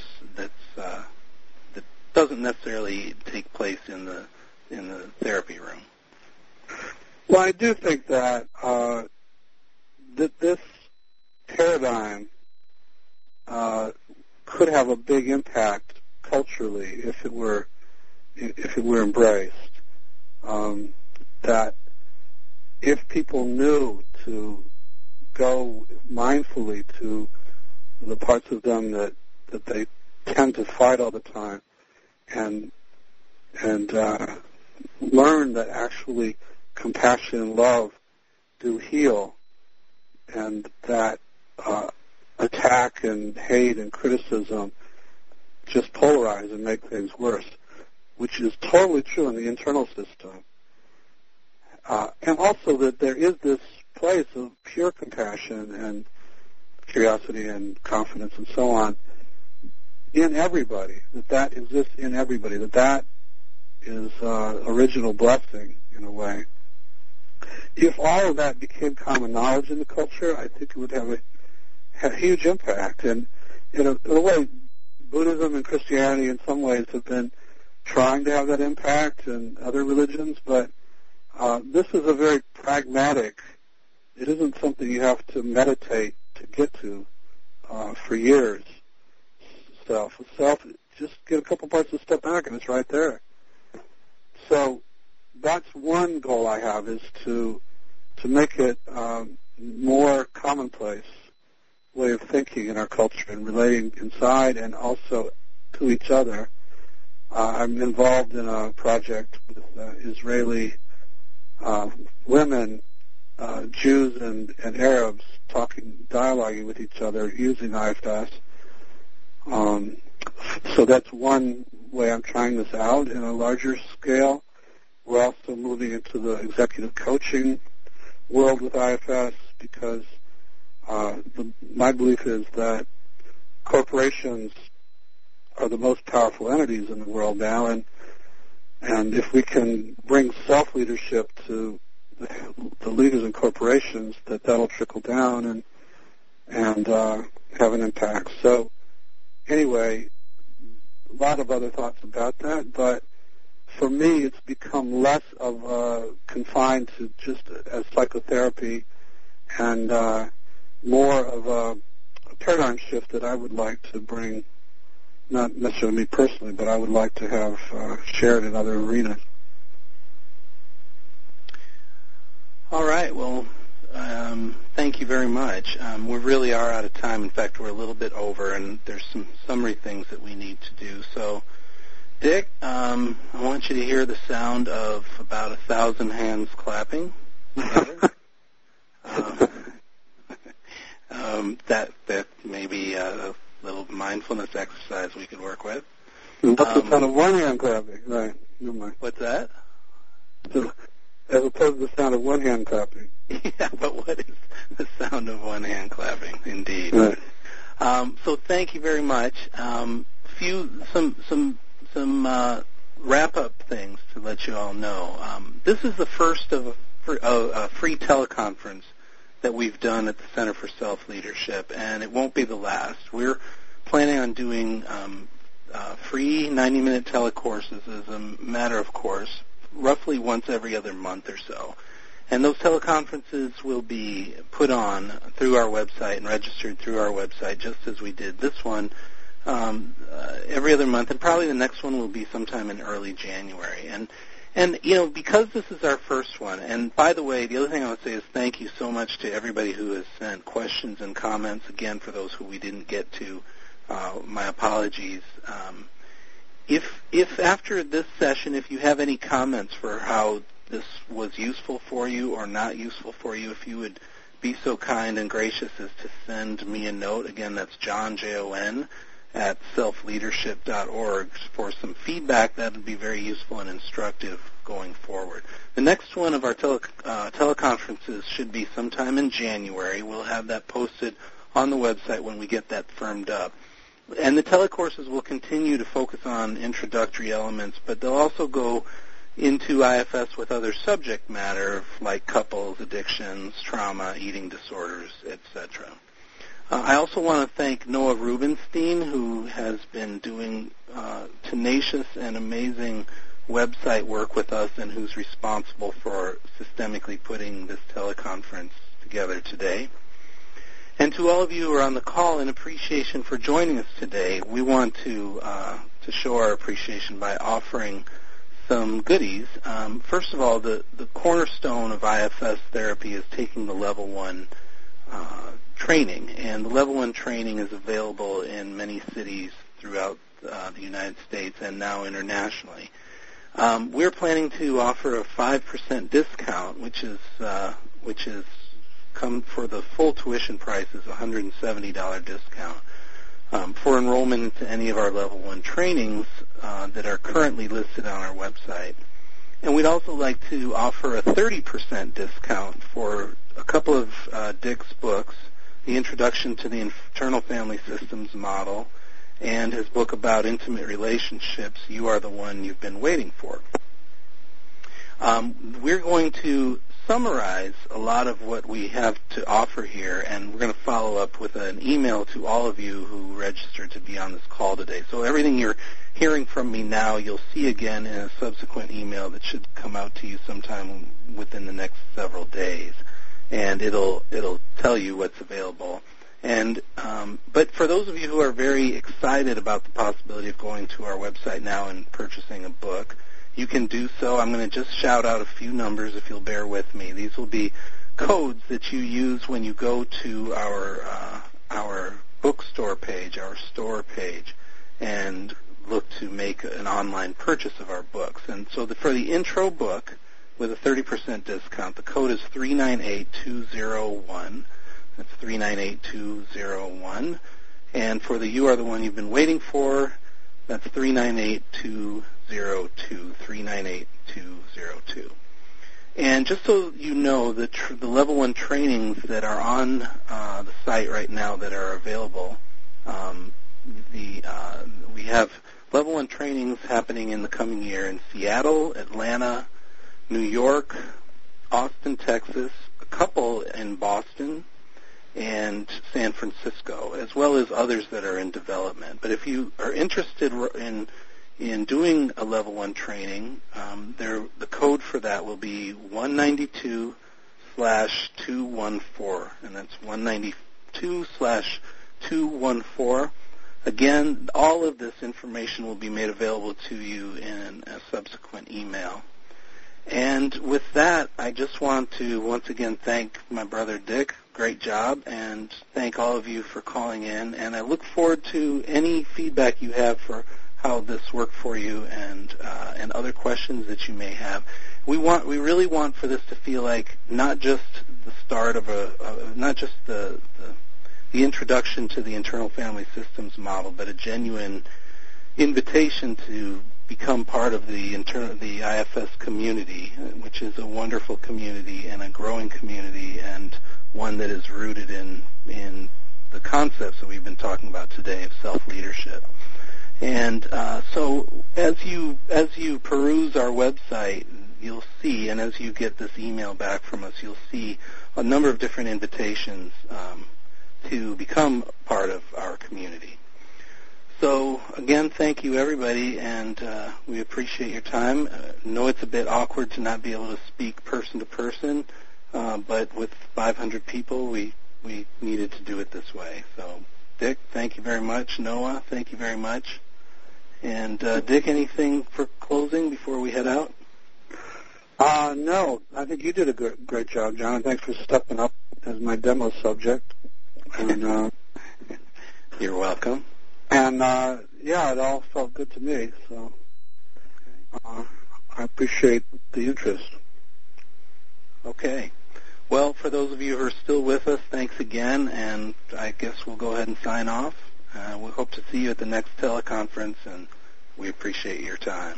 doesn't necessarily take place in the therapy room? Well, I do think that that this paradigm could have a big impact culturally if it were embraced. That if people knew to go mindfully to the parts of them that they tend to fight all the time, and learn that actually compassion and love do heal, and that attack and hate and criticism just polarize and make things worse, which is totally true in the internal system. And also that there is this place of pure compassion and curiosity and confidence and so on in everybody, that exists in everybody, that is original blessing in a way. If all of that became common knowledge in the culture, I think it would have a huge impact. And in a way, Buddhism and Christianity in some ways have been trying to have that impact, and other religions, but this is a very pragmatic, it isn't something you have to meditate to get to for years. Self, just get a couple parts of step back and it's right there. So that's one goal I have, is to make it more commonplace way of thinking in our culture and relating inside and also to each other. I'm involved in a project with Israeli women, Jews and Arabs, dialoguing with each other using IFS. So that's one way I'm trying this out in a larger scale. We're also moving into the executive coaching world with IFS because my belief is that corporations are the most powerful entities in the world now, and if we can bring self-leadership to the leaders in corporations, that'll trickle down and have an impact. So anyway, a lot of other thoughts about that, but for me it's become less of confined to just as psychotherapy and more of a paradigm shift that I would like to bring, not necessarily me personally, but I would like to have shared in other arenas. All right. Well, thank you very much. We really are out of time. In fact, we're a little bit over, and there's some summary things that we need to do. So, Dick, I want you to hear the sound of about 1,000 hands clapping together. That may be a little mindfulness exercise we could work with. What's the sound of one hand clapping? Right. Never mind. What's that? So, as opposed to the sound of one hand clapping. Yeah, but what is the sound of one hand clapping? Indeed. Right. So thank you very much. Some wrap up things to let you all know. This is the first of a free teleconference that we've done at the Center for Self-Leadership, and it won't be the last. We're planning on doing free 90-minute telecourses as a matter of course, roughly once every other month or so. And those teleconferences will be put on through our website and registered through our website, just as we did this one, every other month, and probably the next one will be sometime in early January. And because this is our first one, and by the way, the other thing I would say is thank you so much to everybody who has sent questions and comments. Again, for those who we didn't get to, my apologies. If after this session, if you have any comments for how this was useful for you or not useful for you, if you would be so kind and gracious as to send me a note. Again, that's John, Jon, at selfleadership.org for some feedback. That would be very useful and instructive going forward. The next one of our teleconferences should be sometime in January. We'll have that posted on the website when we get that firmed up. And the telecourses will continue to focus on introductory elements, but they'll also go into IFS with other subject matter like couples, addictions, trauma, eating disorders, etc. I also want to thank Noah Rubinstein, who has been doing tenacious and amazing website work with us and who's responsible for systemically putting this teleconference together today. And to all of you who are on the call, in appreciation for joining us today, we want to show our appreciation by offering some goodies. First of all, the cornerstone of IFS therapy is taking the Level 1 training, and the Level 1 training is available in many cities throughout the United States and now internationally. We're planning to offer a 5% discount, which is come for the full tuition price is $170 discount for enrollment into any of our Level 1 trainings that are currently listed on our website. And we'd also like to offer a 30% discount for a couple of Dick's books, The Introduction to the Internal Family Systems Model, and his book about intimate relationships, You Are the One You've Been Waiting For. We're going to summarize a lot of what we have to offer here, and we're going to follow up with an email to all of you who registered to be on this call today. So everything you're hearing from me now, you'll see again in a subsequent email that should come out to you sometime within the next several days, and it'll tell you what's available. And but for those of you who are very excited about the possibility of going to our website now and purchasing a book, you can do so. I'm going to just shout out a few numbers if you'll bear with me. These will be codes that you use when you go to our bookstore page, our store page, and look to make an online purchase of our books. And so for the intro book with a 30% discount, the code is 398201. That's 398201. And for the You Are the One You've Been Waiting For, that's 398202. 398202. And just so you know, the Level 1 trainings that are on the site right now that are available, we have Level 1 trainings happening in the coming year in Seattle, Atlanta, New York, Austin, Texas, a couple in Boston, and San Francisco, as well as others that are in development. But if you are interested in doing a Level 1 training, the code for that will be 192/214, and that's 192/214. Again, all of this information will be made available to you in a subsequent email. And with that, I just want to once again thank my brother Dick. Great job, and thank all of you for calling in. And I look forward to any feedback you have for how this worked for you, and other questions that you may have. We really want for this to feel like not just the start of not just the introduction to the internal family systems model, but a genuine invitation to become part of the IFS community, which is a wonderful community and a growing community, and one that is rooted in the concepts that we've been talking about today of self-leadership. And so as you peruse our website, you'll see, and as you get this email back from us, you'll see a number of different invitations to become part of our community. So again, thank you everybody, and we appreciate your time. Know it's a bit awkward to not be able to speak person to person, but with 500 people, we needed to do it this way. So Dick, thank you very much. Noah, thank you very much. And Dick, anything for closing before we head out? No, I think you did a great job, John, and thanks for stepping up as my demo subject. And you're welcome. And yeah, it all felt good to me, so I appreciate the interest. Okay. Well, for those of you who are still with us, thanks again, and I guess we'll go ahead and sign off. We hope to see you at the next teleconference, and we appreciate your time.